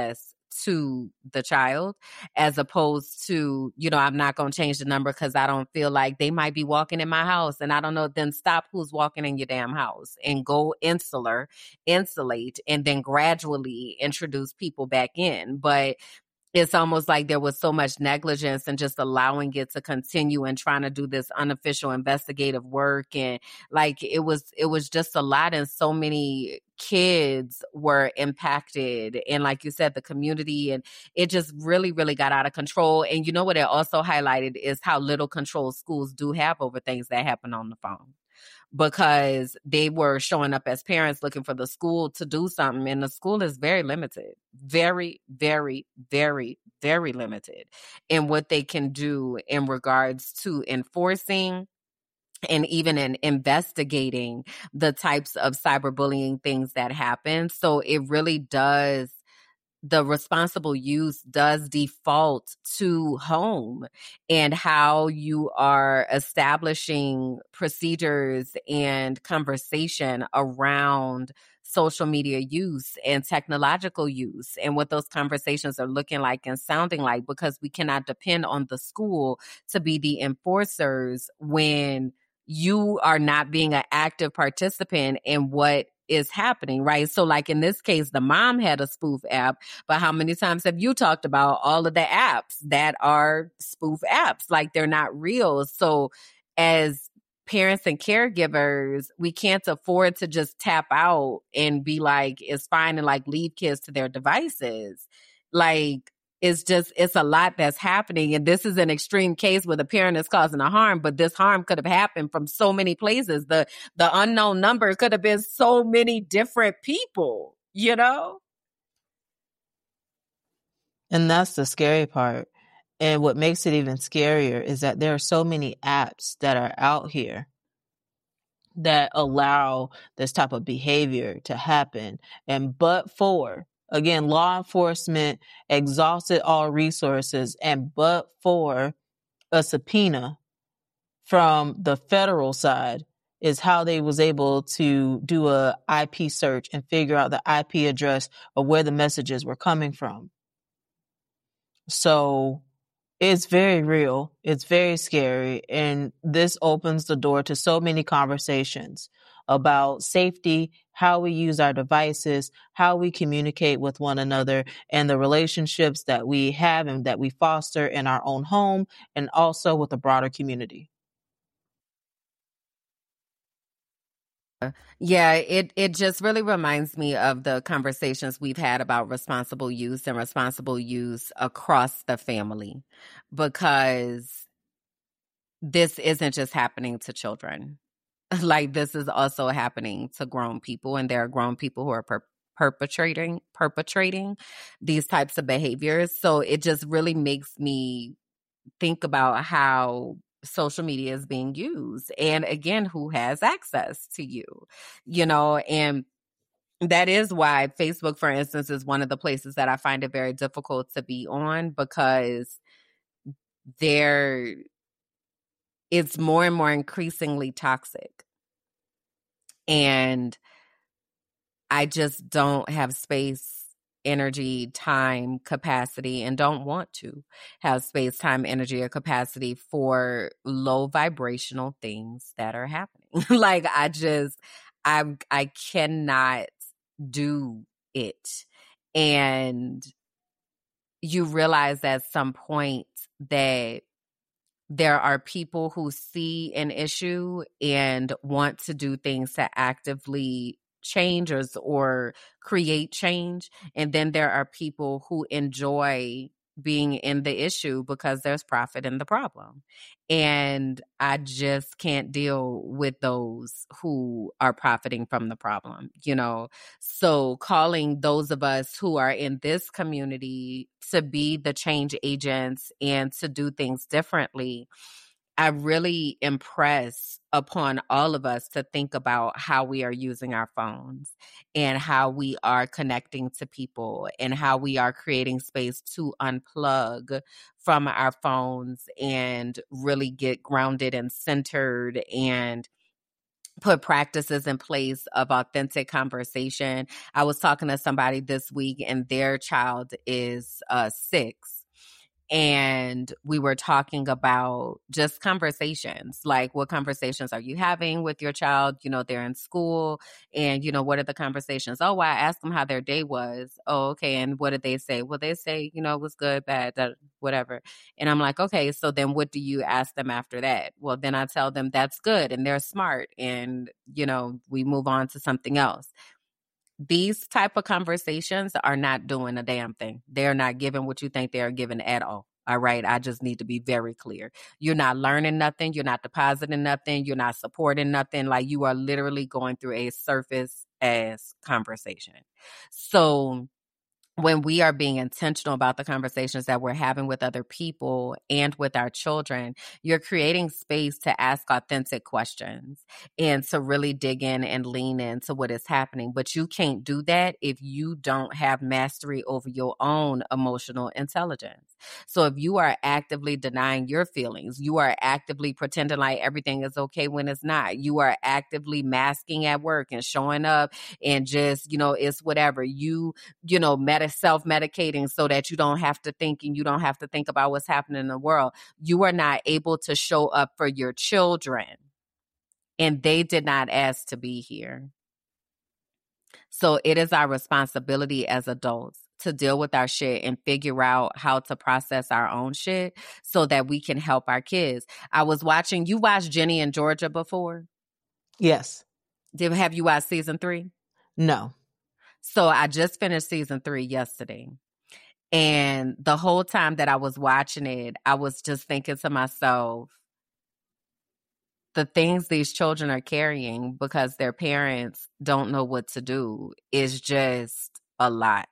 to the child, as opposed to, you know, I'm not going to change the number because I don't feel like they might be walking in my house and I don't know. Then stop who's walking in your damn house and go insular, insulate, and then gradually introduce people back in. But it's almost like there was so much negligence and just allowing it to continue and trying to do this unofficial investigative work. And like, it was, it was just a lot. And so many kids were impacted. And like you said, the community, and it just really, really got out of control. And you know what it also highlighted is how little control schools do have over things that happen on the phone. Because they were showing up as parents looking for the school to do something. And the school is very limited, very, very, very, very limited in what they can do in regards to enforcing and even in investigating the types of cyberbullying things that happen. So it really does, the responsible use does default to home and how you are establishing procedures and conversation around social media use and technological use and what those conversations are looking like and sounding like, because we cannot depend on the school to be the enforcers when you are not being an active participant in what is happening, right? So like in this case, the mom had a spoof app, but how many times have you talked about all of the apps that are spoof apps? Like they're not real. So as parents and caregivers, we can't afford to just tap out and be like, it's fine, and like leave kids to their devices. Like, it's just, it's a lot that's happening. And this is an extreme case where the parent is causing a harm, but this harm could have happened from so many places. The, the unknown number could have been so many different people, you know? And that's the scary part. And what makes it even scarier is that there are so many apps that are out here that allow this type of behavior to happen. And but for, again, law enforcement exhausted all resources, and but for a subpoena from the federal side is how they was able to do a I P search and figure out the I P address of where the messages were coming from. So it's very real. It's very scary. And this opens the door to so many conversations about safety, how we use our devices, how we communicate with one another, and the relationships that we have and that we foster in our own home and also with the broader community. Yeah, it, it just really reminds me of the conversations we've had about responsible use and responsible use across the family, because this isn't just happening to children. Like, this is also happening to grown people, and there are grown people who are per- perpetrating perpetrating these types of behaviors. So it just really makes me think about how social media is being used, and again, who has access to you, you know, and that is why Facebook, for instance, is one of the places that I find it very difficult to be on, because there it's more and more increasingly toxic. And I just don't have space, energy, time, capacity, and don't want to have space, time, energy, or capacity for low vibrational things that are happening. Like, I just, I, I cannot do it. And you realize at some point that there are people who see an issue and want to do things to actively change or, or create change. And then there are people who enjoy being in the issue because there's profit in the problem. And I just can't deal with those who are profiting from the problem, you know? So calling those of us who are in this community to be the change agents and to do things differently, I really impress upon all of us to think about how we are using our phones and how we are connecting to people and how we are creating space to unplug from our phones and really get grounded and centered and put practices in place of authentic conversation. I was talking to somebody this week and their child is uh, six. And we were talking about just conversations, like what conversations are you having with your child? You know, they're in school and, you know, what are the conversations? Oh, well, I asked them how their day was. Oh, okay. And what did they say? Well, they say, you know, it was good, bad, that, whatever. And I'm like, okay, so then what do you ask them after that? Well, then I tell them that's good and they're smart and, you know, we move on to something else. These type of conversations are not doing a damn thing. They're not giving what you think they're giving at all. All right. I just need to be very clear. You're not learning nothing. You're not depositing nothing. You're not supporting nothing. Like you are literally going through a surface ass conversation. So when we are being intentional about the conversations that we're having with other people and with our children, you're creating space to ask authentic questions and to really dig in and lean into what is happening. But you can't do that if you don't have mastery over your own emotional intelligence. So if you are actively denying your feelings, you are actively pretending like everything is okay when it's not, you are actively masking at work and showing up and just, you know, it's whatever, you, you know, medicine self-medicating so that you don't have to think and you don't have to think about what's happening in the world. You are not able to show up for your children. And they did not ask to be here. So it is our responsibility as adults to deal with our shit and figure out how to process our own shit so that we can help our kids. I was watching, you watched Jenny in Georgia before? Yes. Did have you watched season three? No. So I just finished season three yesterday. And the whole time that I was watching it, I was just thinking to myself, the things these children are carrying because their parents don't know what to do is just a lot.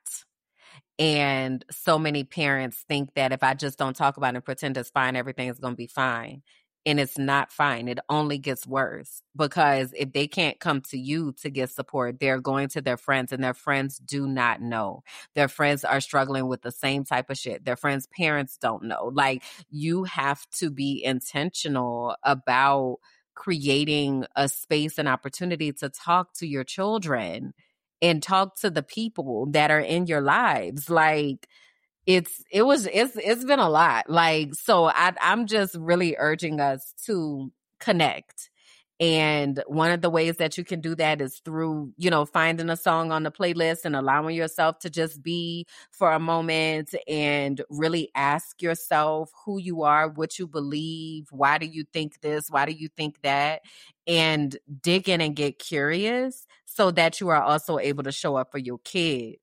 And so many parents think that if I just don't talk about it and pretend it's fine, everything is going to be fine. And it's not fine. It only gets worse because if they can't come to you to get support, they're going to their friends and their friends do not know. Their friends are struggling with the same type of shit. Their friends' parents don't know. Like, you have to be intentional about creating a space and opportunity to talk to your children and talk to the people that are in your lives. Like, It's, it was, it's, it's been a lot. Like, so I, I'm just really urging us to connect. And one of the ways that you can do that is through, you know, finding a song on the playlist and allowing yourself to just be for a moment and really ask yourself who you are, what you believe, why do you think this, why do you think that, and dig in and get curious so that you are also able to show up for your kids.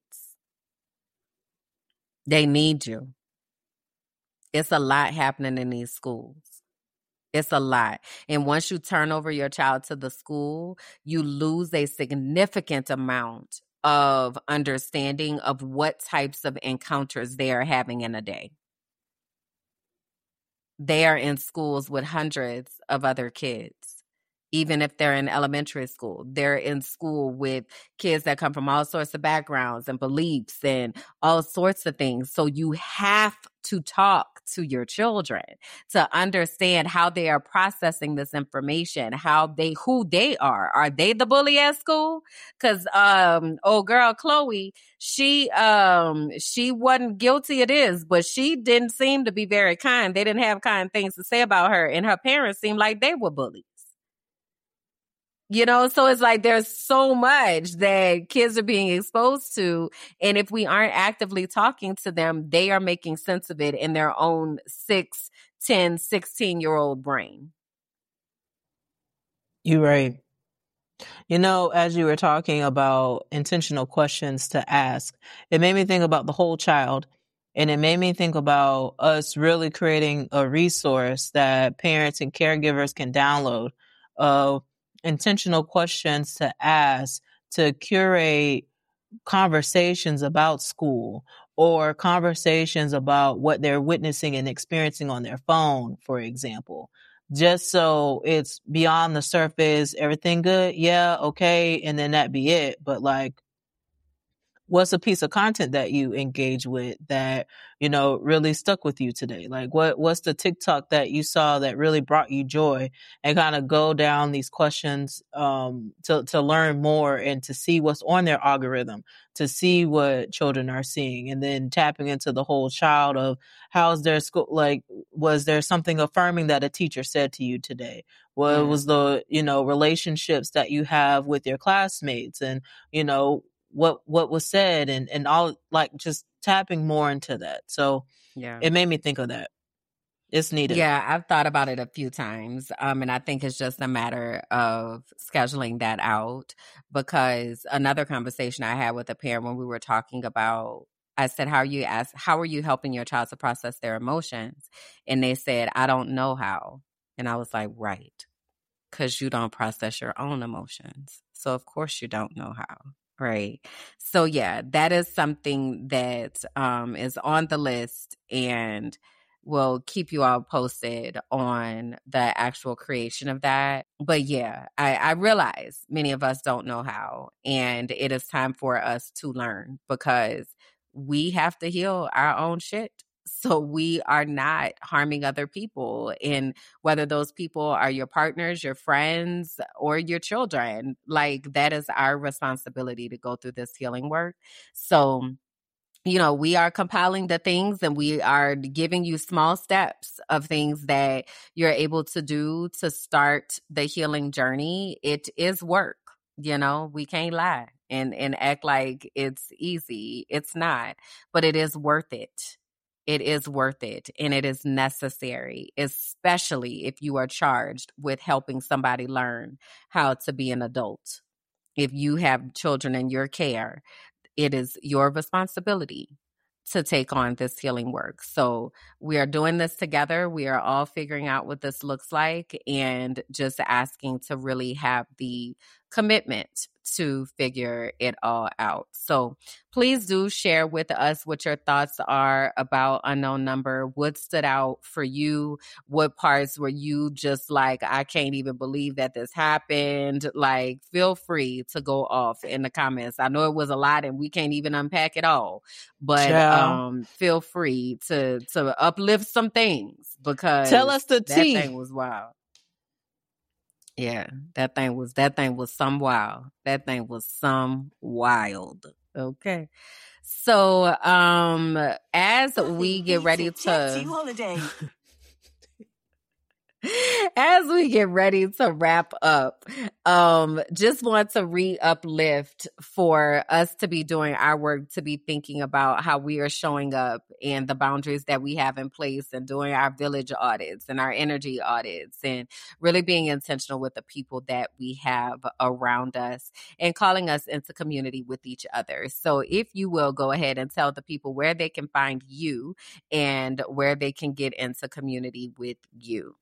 They need you. It's a lot happening in these schools. It's a lot. And once you turn over your child to the school, you lose a significant amount of understanding of what types of encounters they are having in a day. They are in schools with hundreds of other kids. Even if they're in elementary school, they're in school with kids that come from all sorts of backgrounds and beliefs and all sorts of things. So you have to talk to your children to understand how they are processing this information, how they, who they are. Are they the bully at school? Cause, um, old girl, Chloe, she, um, she wasn't guilty of this, but she didn't seem to be very kind. They didn't have kind things to say about her, and her parents seemed like they were bullies. You know, so it's like there's so much that kids are being exposed to. And if we aren't actively talking to them, they are making sense of it in their own six, ten, sixteen-year-old brain. You're right. You know, as you were talking about intentional questions to ask, it made me think about the whole child. And it made me think about us really creating a resource that parents and caregivers can download of intentional questions to ask to curate conversations about school or conversations about what they're witnessing and experiencing on their phone, for example. Just so it's beyond the surface, everything good? Yeah, okay. And then that be it. But like, what's a piece of content that you engage with that, you know, really stuck with you today? Like what, what's the TikTok that you saw that really brought you joy, and kind of go down these questions, um, to, to learn more and to see what's on their algorithm, to see what children are seeing, and then tapping into the whole child of how's their school, like, was there something affirming that a teacher said to you today? What Yeah. was the, you know, relationships that you have with your classmates, and, you know, what, what was said, and, and all, like, just tapping more into that. So Yeah. it made me think of that. It's needed. Yeah, I've thought about it a few times. Um, and I think it's just a matter of scheduling that out, because another conversation I had with a parent when we were talking about, I said, how are you ask, how are you helping your child to process their emotions? And they said, I don't know how. And I was like, right, because you don't process your own emotions. So of course you don't know how. Right. So yeah, that is something that um, is on the list, and we'll keep you all posted on the actual creation of that. But yeah, I, I realize many of us don't know how, and it is time for us to learn, because we have to heal our own shit, so we are not harming other people. And whether those people are your partners, your friends, or your children, like, that is our responsibility to go through this healing work. So, you know, we are compiling the things, and we are giving you small steps of things that you're able to do to start the healing journey. It is work, you know, we can't lie and, and act like it's easy. It's not, but it is worth it. It is worth it, and it is necessary, especially if you are charged with helping somebody learn how to be an adult. If you have children in your care, it is your responsibility to take on this healing work. So we are doing this together. We are all figuring out what this looks like, and just asking to really have the commitment to figure it all out. So please do share with us what your thoughts are about Unknown Number. What stood out for you? What parts were you just like, I can't even believe that this happened? Like, feel free to go off in the comments. I know it was a lot, and we can't even unpack it all, but Ciao. um, feel free to to uplift some things, because Tell us the that tea. thing was wild. Yeah, that thing was that thing was some wild. That thing was some wild. Okay. So um as we get ready to As we get ready to wrap up, um, just want to re-uplift for us to be doing our work, to be thinking about how we are showing up and the boundaries that we have in place, and doing our village audits and our energy audits, and really being intentional with the people that we have around us, and calling us into community with each other. So if you will, go ahead and tell the people where they can find you and where they can get into community with you.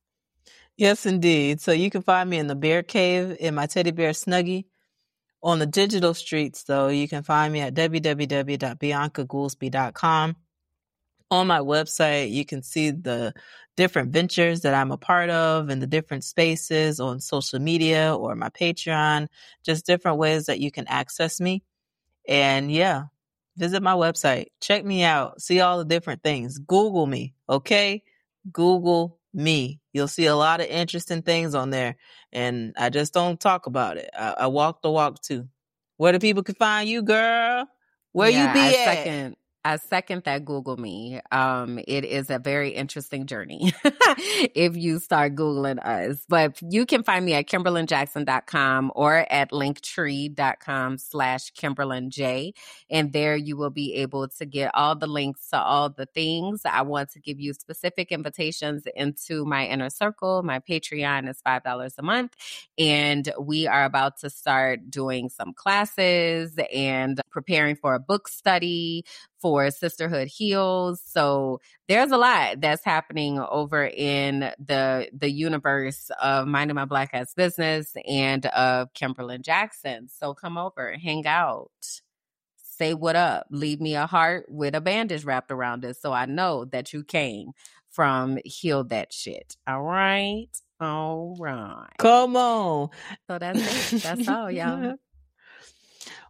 Yes, indeed. So you can find me in the bear cave in my teddy bear snuggie. On the digital streets, though, you can find me at w w w dot bianca goolsby dot com. On my website, you can see the different ventures that I'm a part of, and the different spaces on social media or my Patreon, just different ways that you can access me. And yeah, visit my website, check me out, see all the different things. Google me, okay? Google me. You'll see a lot of interesting things on there, and I just don't talk about it. I, I walk the walk too. Where do people can find you, girl? Where Yeah, you be I at? second I second that Google me. Um, it is a very interesting journey if you start Googling us. But you can find me at kimberlyn jackson dot com or at linktree dot com slash kimberlyn j. And there you will be able to get all the links to all the things. I want to give you specific invitations into my inner circle. My Patreon is five dollars a month. And we are about to start doing some classes and preparing for a book study for Sisterhood Heals. So there's a lot that's happening over in the the universe of Minding My Black Ass Business and of Kimberlyn Jackson. So come over, hang out, say what up, leave me a heart with a bandage wrapped around it, so I know that you came from Heal That Shit. All right? All right. Come on. So that's it. That's all, y'all.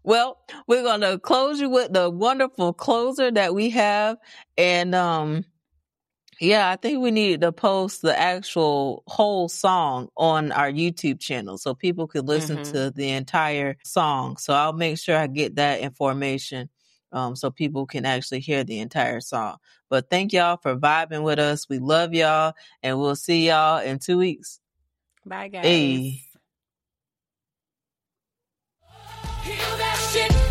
Well, we're going to close you with the wonderful closer that we have. And, um, yeah, I think we need to post the actual whole song on our YouTube channel so people could listen Mhm. to the entire song. So I'll make sure I get that information um, so people can actually hear the entire song. But thank y'all for vibing with us. We love y'all, and we'll see y'all in two weeks. Bye, guys. Hey. Heal that shit.